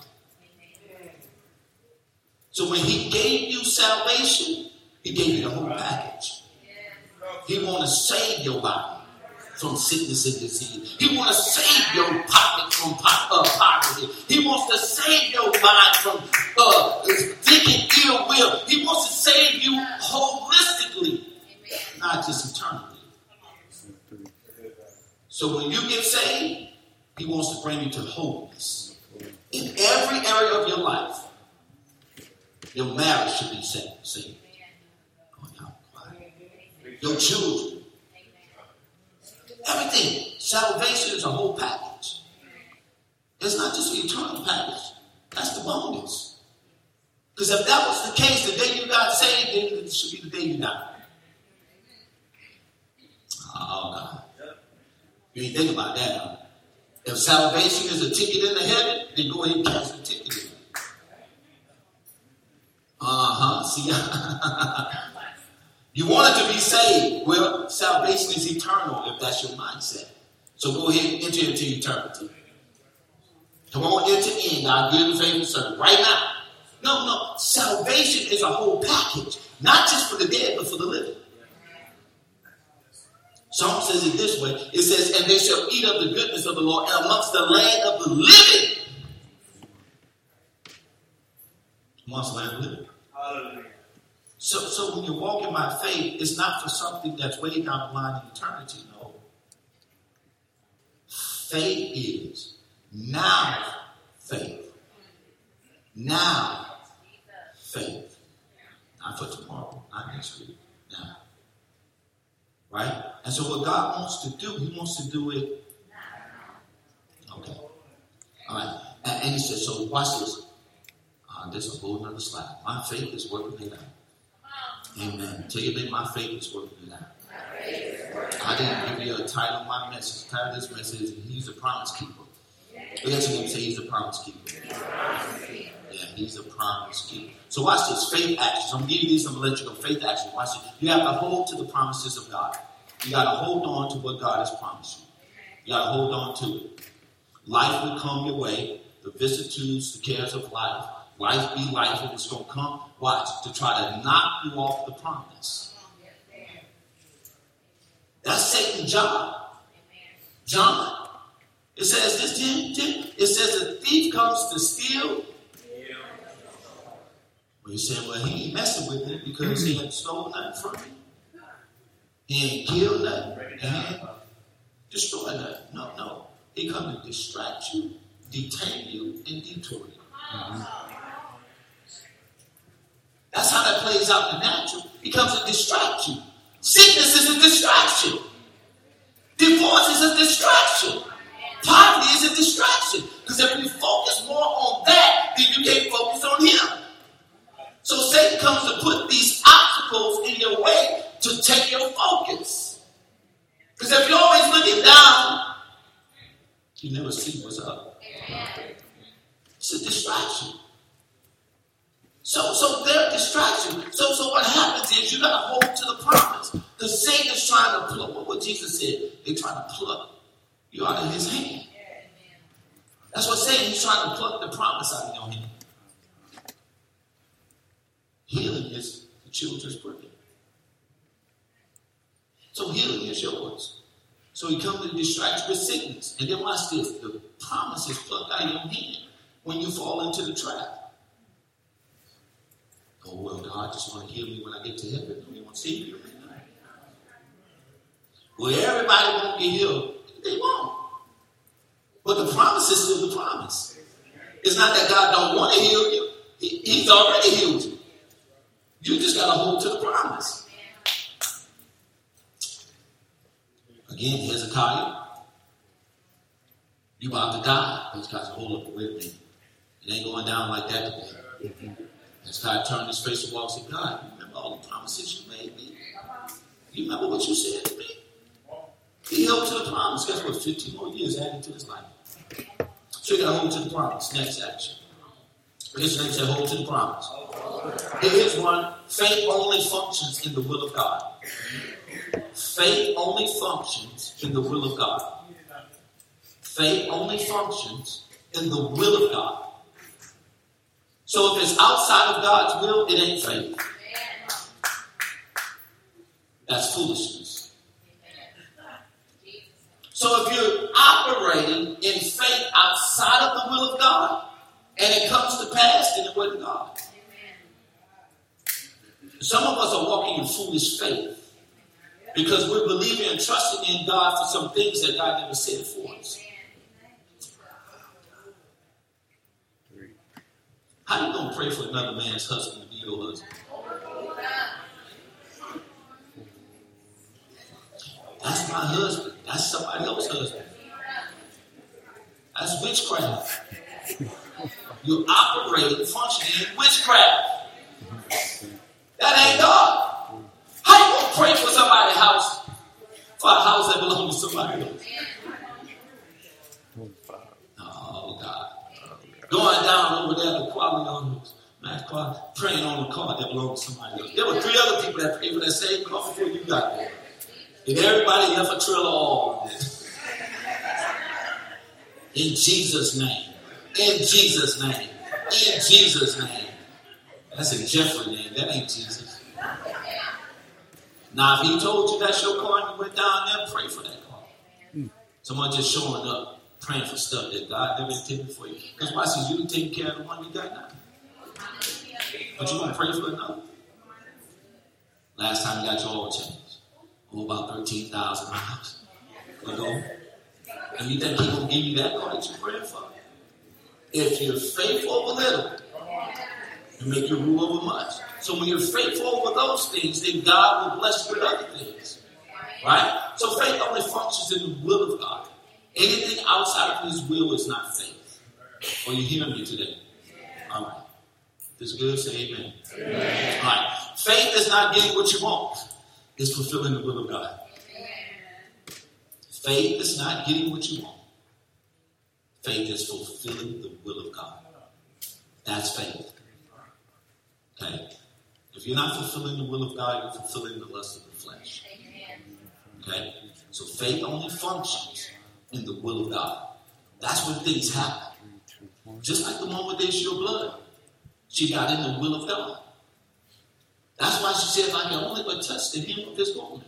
So when he gave you salvation, he gave you the whole package. He want to save your body from sickness and disease. He want to save your pocket from poverty. He wants to save your mind from thinking ill will. He wants to save you holistically, not just eternally. So when you get saved, he wants to bring you to wholeness. In every area of your life, your marriage should be saved. Your children. Everything. Salvation is a whole package. It's not just the eternal package. That's the bonus. Because if that was the case, the day you got saved, then it should be the day you died. Oh, God. You ain't think about that, huh? If salvation is a ticket into heaven, then go ahead and cash the ticket in. See, you wanted to be saved. Well, salvation is eternal if that's your mindset. So go ahead and enter into eternity. Come on, enter in. God, give the faithful servant right now. No. Salvation is a whole package. Not just for the dead, but for the living. Psalm says it this way. It says, and they shall eat of the goodness of the Lord and amongst the land of the living. Amongst the land of the living. Hallelujah. So when you're walking by faith, it's not for something that's way down the line in eternity. No. Faith is now faith. Now faith. Not for tomorrow, not next week. Now. Right? And so what God wants to do, he wants to do it. Okay. All right. And he says, so watch this. There's a whole other slide. My faith is working it out. Amen. Tell your neighbor, my faith is working it out. I didn't give you a title of my message. The title of this message is He's a Promise Keeper. Look at your name, say He's a Promise Keeper. Yeah, He's a Promise Keeper. So watch this, faith actions. I'm going to give you these, I'm going to let you go. Faith actions. Watch it. You have to hold to the promises of God. You got to hold on to what God has promised you. You got to hold on to it. Life will come your way. The vicissitudes, the cares of life. Life be life, and it's going to come, watch, to try to knock you off the promise. That's Satan's job. John, it says this, it says a thief comes to steal. Well, you say, well, he ain't messing with me because he ain't stolen nothing from me. He ain't killed nothing. He ain't destroyed nothing. No. He comes to distract you, detain you, and detour you. That's how that plays out in the natural. He comes to distract you. Sickness is a distraction. Divorce is a distraction. Poverty is a distraction. Because if you focus more on that, then you can't focus on him. So Satan comes to put these obstacles in your way to take your focus. Because if you're always looking down, you never see what's up. It's a distraction. So they're a distraction. So what happens is you got to hold to the promise. Because Satan is trying to pluck, what Jesus said, they're trying to pluck you out of his hand. That's what Satan is trying to pluck the promise out of your hand. Healing is the children's bread. So healing is yours. So he comes to distract you with sickness. And then watch this. The promise is plucked out of your hand when you fall into the trap. Oh, well, God just want to heal me when I get to heaven. He want to see me right now. Well, everybody won't get healed. They won't. But the promise is still the promise. It's not that God don't want to heal you. He's already healed you. You just got to hold to the promise. Again, Hezekiah, you about to die. Hezekiah said, hold up, wait a minute. It ain't going down like that today. Hezekiah turned his face to the wall and said, God, you remember all the promises you made me? You remember what you said to me? He held to the promise. Guess what? 15 more years added to his life. So you got to hold to the promise. Next action. His name said, hold to the promise. Here's one. Faith only functions in the will of God. Faith only functions in the will of God. Faith only functions in the will of God. So if it's outside of God's will, it ain't faith. That's foolishness. So if you're operating in faith outside of the will of God, and it comes to pass, then it wasn't God. Some of us are walking in foolish faith because we're believing and trusting in God for some things that God never said for us. How you going to pray for another man's husband to be your husband? That's my husband. That's somebody else's husband. That's witchcraft. You're operating, functioning in witchcraft. That ain't God. How you going to pray for somebody's house, for a house that belongs to somebody else? Oh, God. Going down over there to quality on Max Quality, praying on the car that belongs to somebody else. There were 3 other people that prayed for that same car before you got there. And everybody left a trail of all of this. In Jesus' name. In Jesus' name. In Jesus' name. That's a Jeffrey name. That ain't Jesus. Now, if he told you that's your car and you went down there, pray for that car. Someone just showing up, praying for stuff that God never intended for you. Because why? Since you taking care of the one you got now. But you want to pray for another. Last time you got your oil changed. About 13,000 miles ago. And you think he's going to give you that car that you're praying for? If you're faithful over little, you make your rule over much. So when you're faithful over those things, then God will bless you with other things. Right? So faith only functions in the will of God. Anything outside of his will is not faith. Are you hearing me today? All right. This is good. Say amen. Amen. All right. Faith is not getting what you want. It's fulfilling the will of God. Faith is not getting what you want. Faith is fulfilling the will of God. That's faith. Okay? If you're not fulfilling the will of God, you're fulfilling the lust of the flesh. Okay? So faith only functions in the will of God. That's when things happen. Just like the one with the issue of blood. She got in the will of God. That's why she said, if I can only but touch the hem of his garment.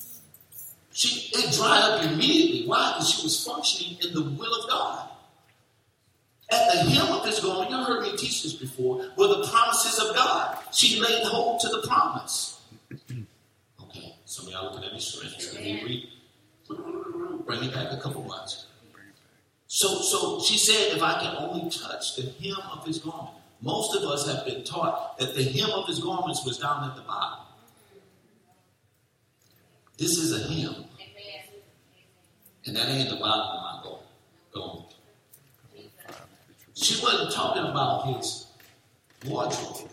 It dried up immediately. Why? Because she was functioning in the will of God. At the hem of his garment, you heard me teach this before, were the promises of God. She laid hold to the promise. Okay, some of y'all looking at me strange. Let me read. Bring it back a couple months. So she said, if I can only touch the hem of his garment. Most of us have been taught that the hem of his garments was down at the bottom. This is a hem. And that ain't the bottom of my garment. She wasn't talking about his wardrobe.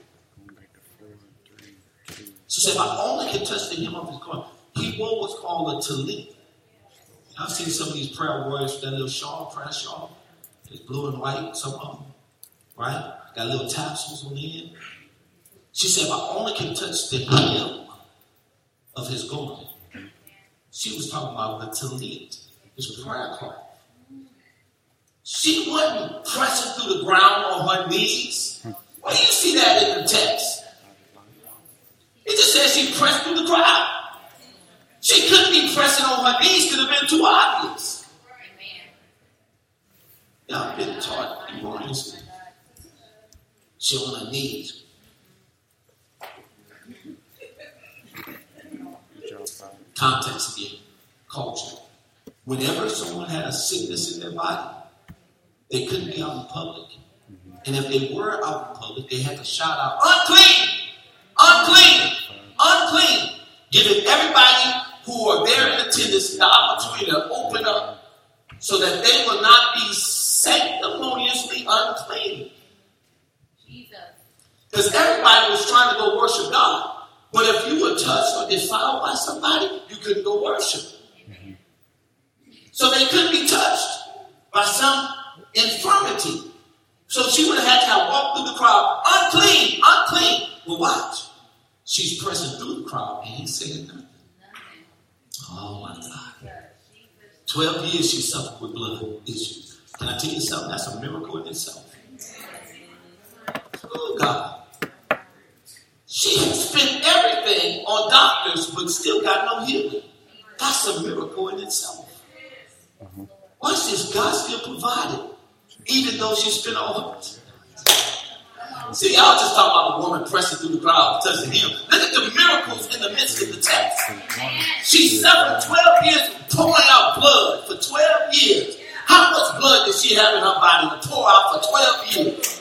She said, if I only can touch the hem of his garment. He wore what's called a tallit. I've seen some of these prayer warriors with that little shawl, prayer shawl. It's blue and white, some of them. Right? Got little tassels on the end. She said, if I only can touch the hem of his garment. She was talking about the tallit, his prayer cloth. She wasn't pressing through the ground on her knees. Where do you see that in the text? It just says she pressed through the crowd. She couldn't be pressing on her knees, could have been too obvious. Y'all been taught erroneously. She on her knees. Context again, culture. Whenever someone had a sickness in their body, they couldn't be out in public. And if they were out in public, they had to shout out, unclean, unclean, unclean. Giving everybody who are there in attendance the opportunity to open up so that they will not be sanctimoniously unclean. Because everybody was trying to go worship God. But if you were touched or defiled by somebody, you couldn't go worship. So they couldn't be touched by some infirmity. So she would have had to walk through the crowd, unclean, unclean. Well, watch. She's pressing through the crowd and he's saying nothing. Oh my God. 12 years she suffered with blood issues. Can I tell you something? That's a miracle in itself. Oh God. She had spent everything on doctors but still got no healing. That's a miracle in itself. Watch this. God still provided even though she spent all her. See, y'all just talking about a woman pressing through the crowd touching him. Look at the miracles in the midst of the text. She suffered 12 years pouring out blood for 12 years. How much blood did she have in her body to pour out for 12 years?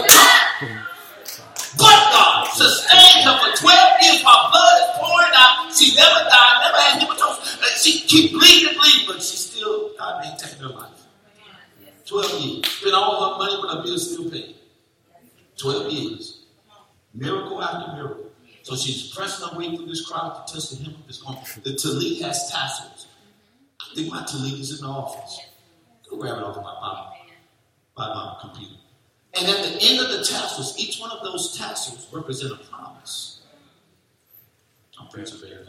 But God sustained her for 12 years while blood is pouring out. She never died, never had hematosis. She keep bleeding, but she still, God maintained her life. 12 years. Spent all her money, but her bills still paid. 12 years. Miracle after miracle. So she's pressing her way through this crowd to touch the hem of his garment. The tallit has tassels. I think my tallit is in the office. Go grab it off my computer. And at the end of the tassels, each one of those tassels represent a promise. I'm persevering.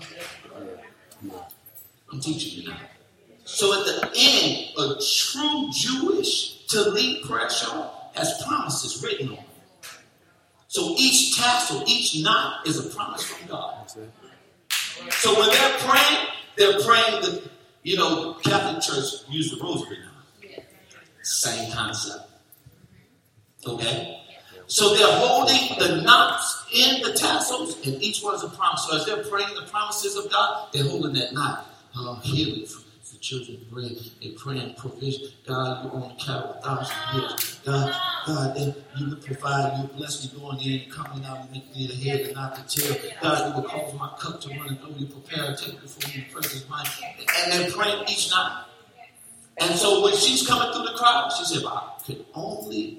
I'm teaching you now. So at the end, a true Jewish tallit prayer shawl has promises written on it. So each tassel, each knot is a promise from God. So when they're praying the Catholic Church use the rosary now. Same concept. Okay? So they're holding the knots in the tassels, and each one is a promise. So as they're praying the promises of God, they're holding that knot. Healing for children of bread. They're praying provision. God, you own the cattle 1,000 years. God, then you will provide. You bless me going in and coming out and make me the head and not the tail. God, you will cause my cup to run and over. You prepare a table before me in the presence of mine. And they're praying each night. And so when she's coming through the crowd, she said, I could only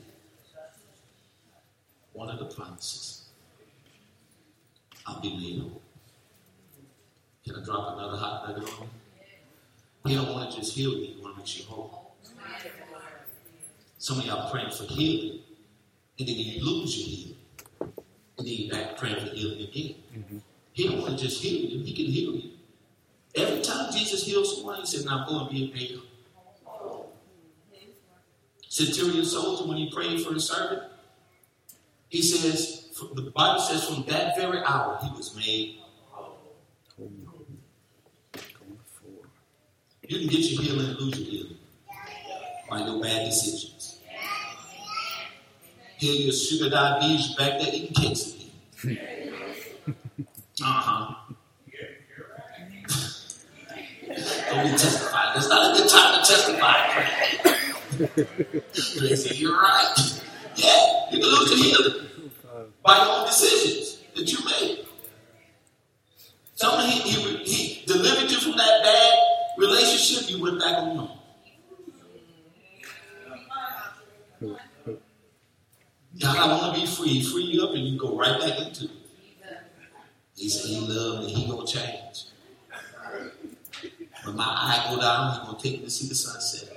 one of the promises. I'll be made whole. Can I drop another hot nugget on you? He don't want to just heal you. He want to make you whole. Some of y'all praying for healing, and then you lose your healing. And then you're back praying for healing again. Mm-hmm. He don't want to just heal you. He can heal you. Every time Jesus heals someone, he said, now go and be made whole. Centurion soldier, when he prayed for his servant, he says, the Bible says from that very hour, he was made whole. You can get your healing and lose your healing by your bad decisions. Heal your sugar diabetes, back there eating cakes again. Don't be testifying. It's not a good time to testify. Crazy, you're right. Yeah, you can lose your healing by your own decisions that you made. Someone he delivered you from that bad relationship, you went back on your own. God, I want to be free. Free you up and you go right back into it. He said he loved me. He going to change. When my eye go down, he going to take me to see the sunset.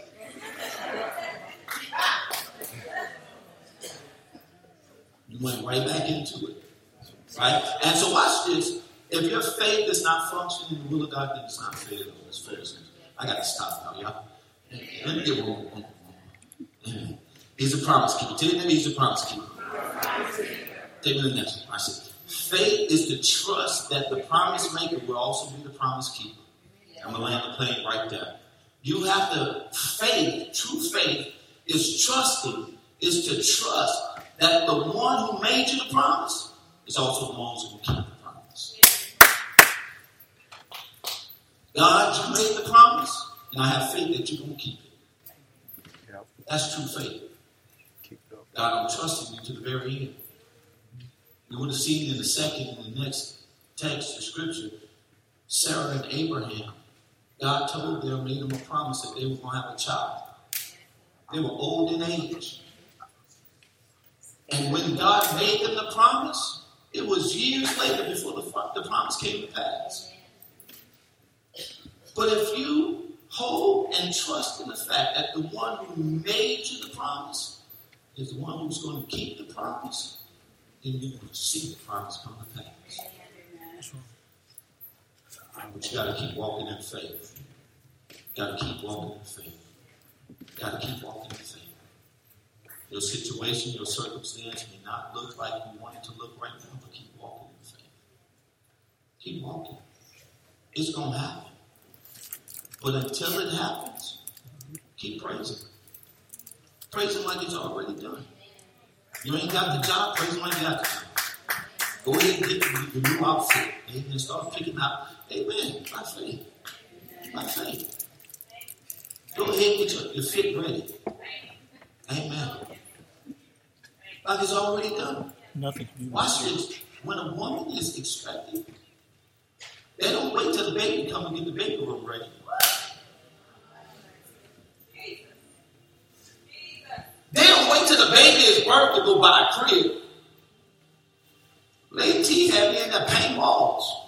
You went right back into it. Right? And so watch this. If your faith is not functioning in the will of God, then it's not fair. It's fair. I got to stop now, y'all. Let me get one. Amen. He's a promise keeper. Tell your name he's a promise keeper. Take me to the next one. I said, faith is the trust that the promise maker will also be the promise keeper. I'm going to land the plane right there. You have to, faith, true faith, is trusting, is to trust that the one who made you the promise is also the one who will keep the promise. God, you made the promise, and I have faith that you're going to keep it. Yep. That's true faith. Keep it up. God, I'm trusting you to the very end. We would have seen in the next text of scripture, Sarah and Abraham. God told them, made them a promise that they were going to have a child. They were old in age. And when God made them the promise, it was years later before the promise came to pass. But if you hold and trust in the fact that the one who made you the promise is the one who's going to keep the promise, then you're going to see the promise come to pass. But you got to keep walking in faith. Got to keep walking in faith. Got to keep walking in faith. Your situation, your circumstance may not look like you want it to look right now, but keep walking in faith. Keep walking. It's going to happen. But until it happens, keep praising. Praise Him like it's already done. You ain't got the job, praise Him like you got the job. Go ahead and get the new outfit. Amen. Start picking out. Amen. By faith. By faith. Go ahead and get your fit ready. Amen. Like it's already done. Nothing. Watch this. When a woman is expecting, they don't wait till the baby come and get the baby room ready. They don't wait till the baby is birthed to go buy a crib. Lady T had me in there paint walls.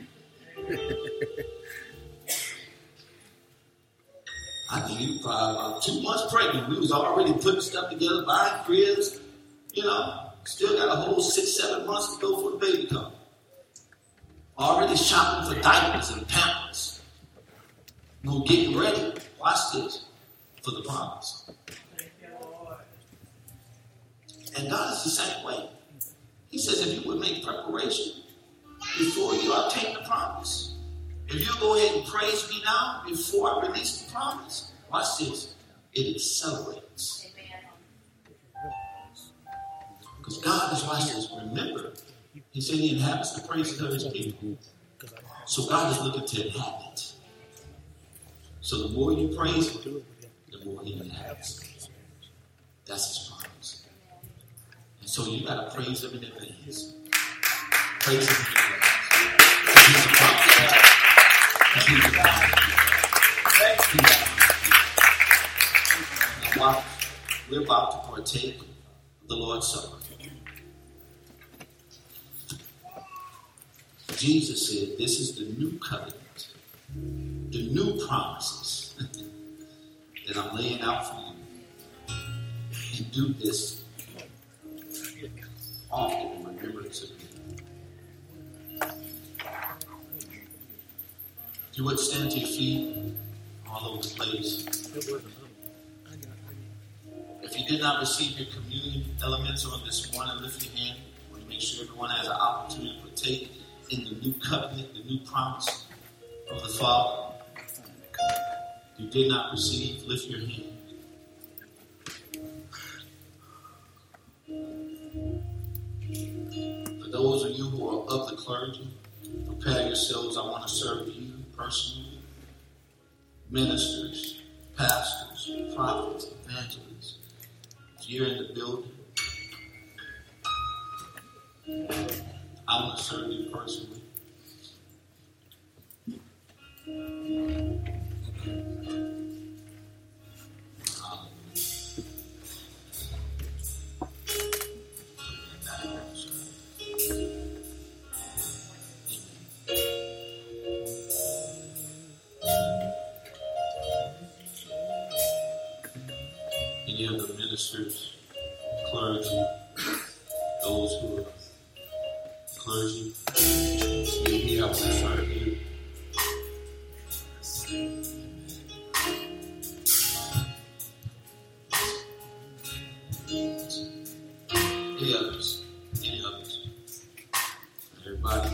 I think you probably about 2 months pregnant. We was already putting stuff together, buying cribs. You know, still got a whole 6-7 months to go for the baby to come. Already shopping for diapers and pampers. You know, getting ready. Watch this for the promise. And God is the same way. He says if you would make preparation before you obtain the promise. If you go ahead and praise me now before I release the promise, watch this. It accelerates. Because God is watching this. Remember, He said He inhabits the praises of His people. So God is looking to inhabit. So the more you praise Him, the more He inhabits. That's His promise. And so you got to praise Him in advance. Praise Him in advance. He's a promise. Now, we're about to partake of the Lord's Supper. Jesus said, this is the new covenant, the new promises that I'm laying out for you. And do this often in remembrance of me. If you would stand to your feet all over the place. If you did not receive your communion elements on this morning, lift your hand. I want to make sure everyone has an opportunity to partake in the new covenant, the new promise of the Father. If you did not receive, lift your hand. For those of you who are of the clergy, prepare yourselves. I want to serve you personally. Ministers, pastors, prophets, evangelists. If you're in the building, I want to serve you personally. Any of the ministers, clergy, those who are clergy, you're here got one in front of you. Any others? Any others? Everybody,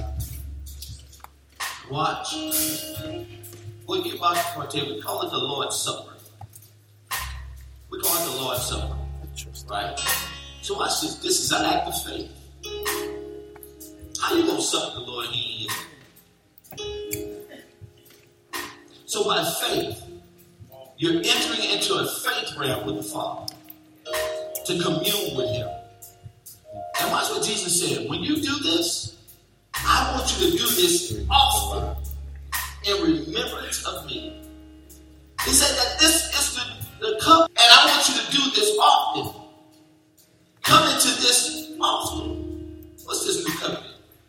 watch. What you're about to partake, we call it the Lord's Supper. We call it the Lord's Supper, right? So watch this. This is an act of faith. How you gonna sup the Lord? He ain't here. So by faith, you're entering into a faith realm with the Father to commune with Him. And watch what Jesus said. When you do this, I want you to do this often in remembrance of me. He said that this is the cup, and I want you to do this often. Come into this often. What's this new covenant?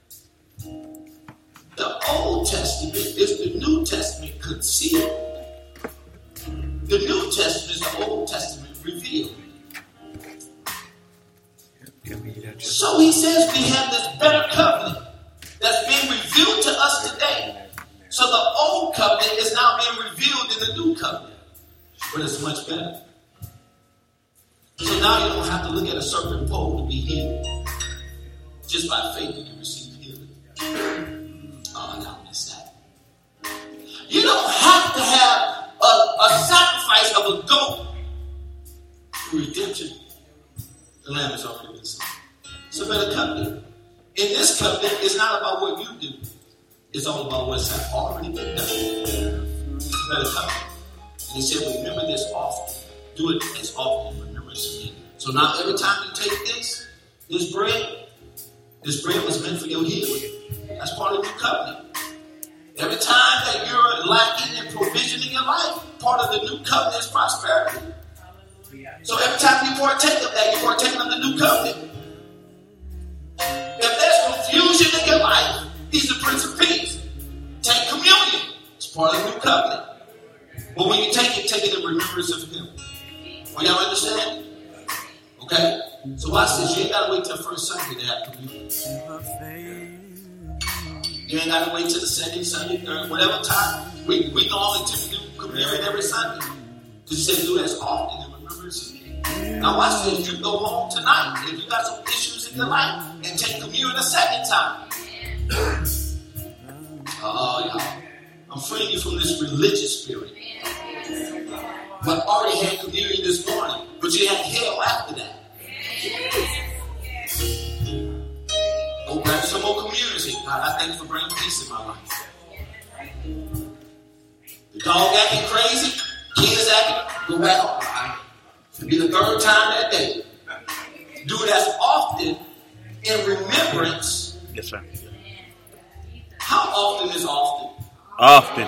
The Old Testament is the New Testament concealed. The New Testament is the Old Testament revealed. So he says we have this better covenant that's being revealed to us today. So the old covenant is now being revealed in the new covenant. But it's much better. So now you don't have to look at a serpent pole to be healed. Just by faith you can receive healing. Oh, now I missed that. You don't have to have a sacrifice of a goat for redemption. The lamb is already been slain. It's a better covenant. In this covenant, it's not about what you do. It's all about what's already been done. It's a better covenant. And he said, remember this often. Do it as often in remembrance of me. So now every time you take this bread was meant for your healing. That's part of the new covenant. Every time that you're lacking in provision in your life, part of the new covenant is prosperity. So every time you partake of that, you're partaking of the new covenant. If there's confusion in your life, He's the Prince of Peace. Take communion. It's part of the new covenant. But when you take it in remembrance of Him. Well, y'all understand? Okay? So watch this. You ain't got to wait till first Sunday to have communion. You ain't got to wait till the second Sunday, third, whatever time. We normally typically do communion every Sunday. Because He said do it as often in remembrance of me. Now watch this. You go home tonight. If you got some issues in your life, and take communion a second time. Oh, y'all. I'm freeing you from this religious spirit. But already had communion this morning, but you had hell after that. Go grab some more communion. Say, God, I thank you for bringing peace in my life. The dog acting crazy, kids acting, go back home. It'll be the third time that day. Do it as often in remembrance. Yes, sir. How often is often? Often.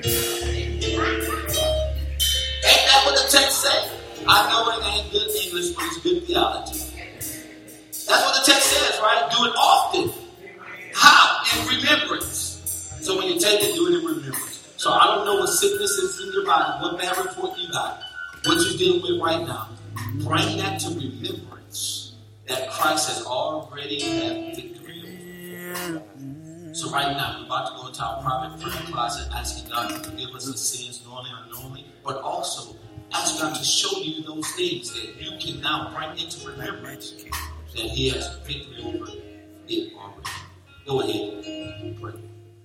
Ain't that what the text says? I know it ain't good English, but it's good theology. That's what the text says, right? Do it often. How? In remembrance. So when you take it, do it in remembrance. So I don't know what sickness is in your body, what bad report you got, what you're dealing with right now. Bring that to remembrance that Christ has already had victory. So right now, we're about to go into our private prayer closet, asking God to forgive us of sins, knowingly or unknowingly, but also ask God to show you those things that you can now bring into remembrance that He has victory over it already. Go ahead and pray.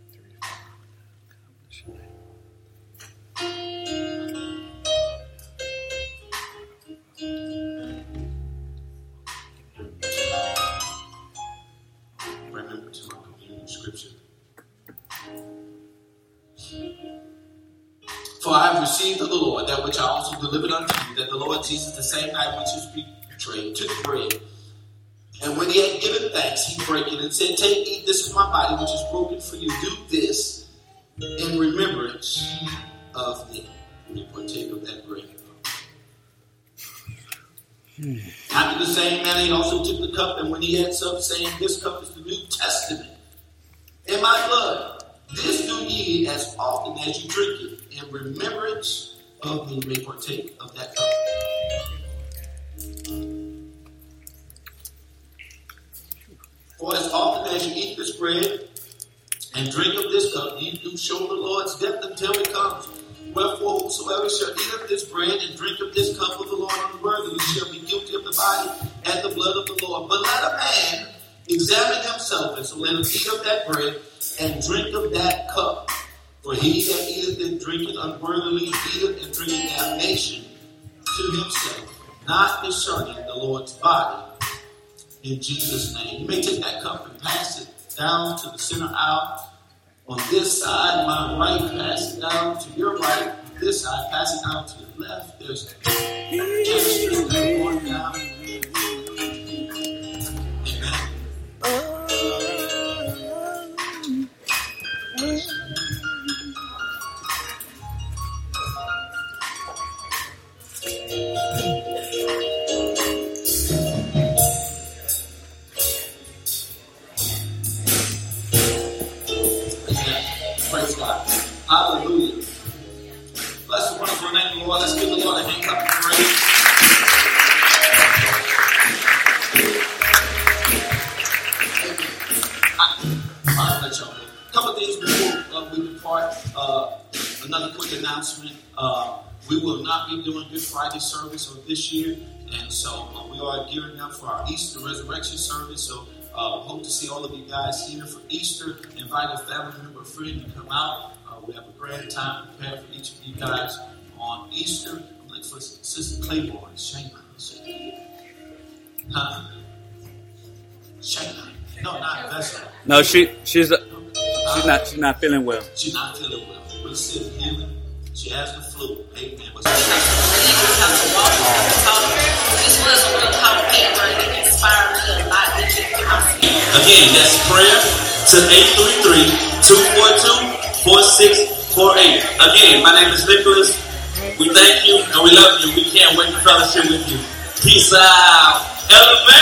Remember to my communion scripture. For I have received of the Lord that which I also delivered unto you, that the Lord Jesus, the same night which He was betrayed, took bread. And when He had given thanks, He brake it and said, take, eat, this is my body, which is broken for you. Do this in remembrance of me. We partake of that bread. After the same manner, He also took the cup, and when He had supped, saying, this cup is the New Testament in my blood. This do ye as often as you drink it, in remembrance of me. You may partake of that cup. For as often as you eat this bread and drink of this cup. Ye do show the Lord's death until he comes. Wherefore, whosoever shall eat of this bread and drink of this cup of the Lord unworthily shall be guilty of the body and the blood of the Lord. But let a man examine himself, and so let him eat of that bread and drink of that cup. For he that eateth and drinketh unworthily eateth and drinketh damnation to himself, not discerning the Lord's body. In Jesus' name. You may take that cup and pass it down to the center aisle. On this side, my right, pass it down to your right. On this side, pass it down to your left. There's canisters that are going down. Praise God. Hallelujah. Bless the wonderful name of the Lord. Let's give the Lord a hand clap of praise. I'll let y'all know. A couple of things before we depart. Another quick announcement. We will not be doing Good Friday service this year. And so we are gearing up for our Easter resurrection service. So hope to see all of you guys here for Easter. Invite a family member or friend to come out. We have a grand time prepared for each of you guys on Easter. I'm looking for Sister Claiborne. Shayna. Shayna. No, not Vessel. No, she's not feeling well. She's not feeling well. We're still healing. She has the flu. Amen. This was a real complicated word that inspired me a lot. Again, that's prayer to 833-242-4648. Again, my name is Nicholas. We thank you and we love you. We can't wait to fellowship with you. Peace out. Elevate.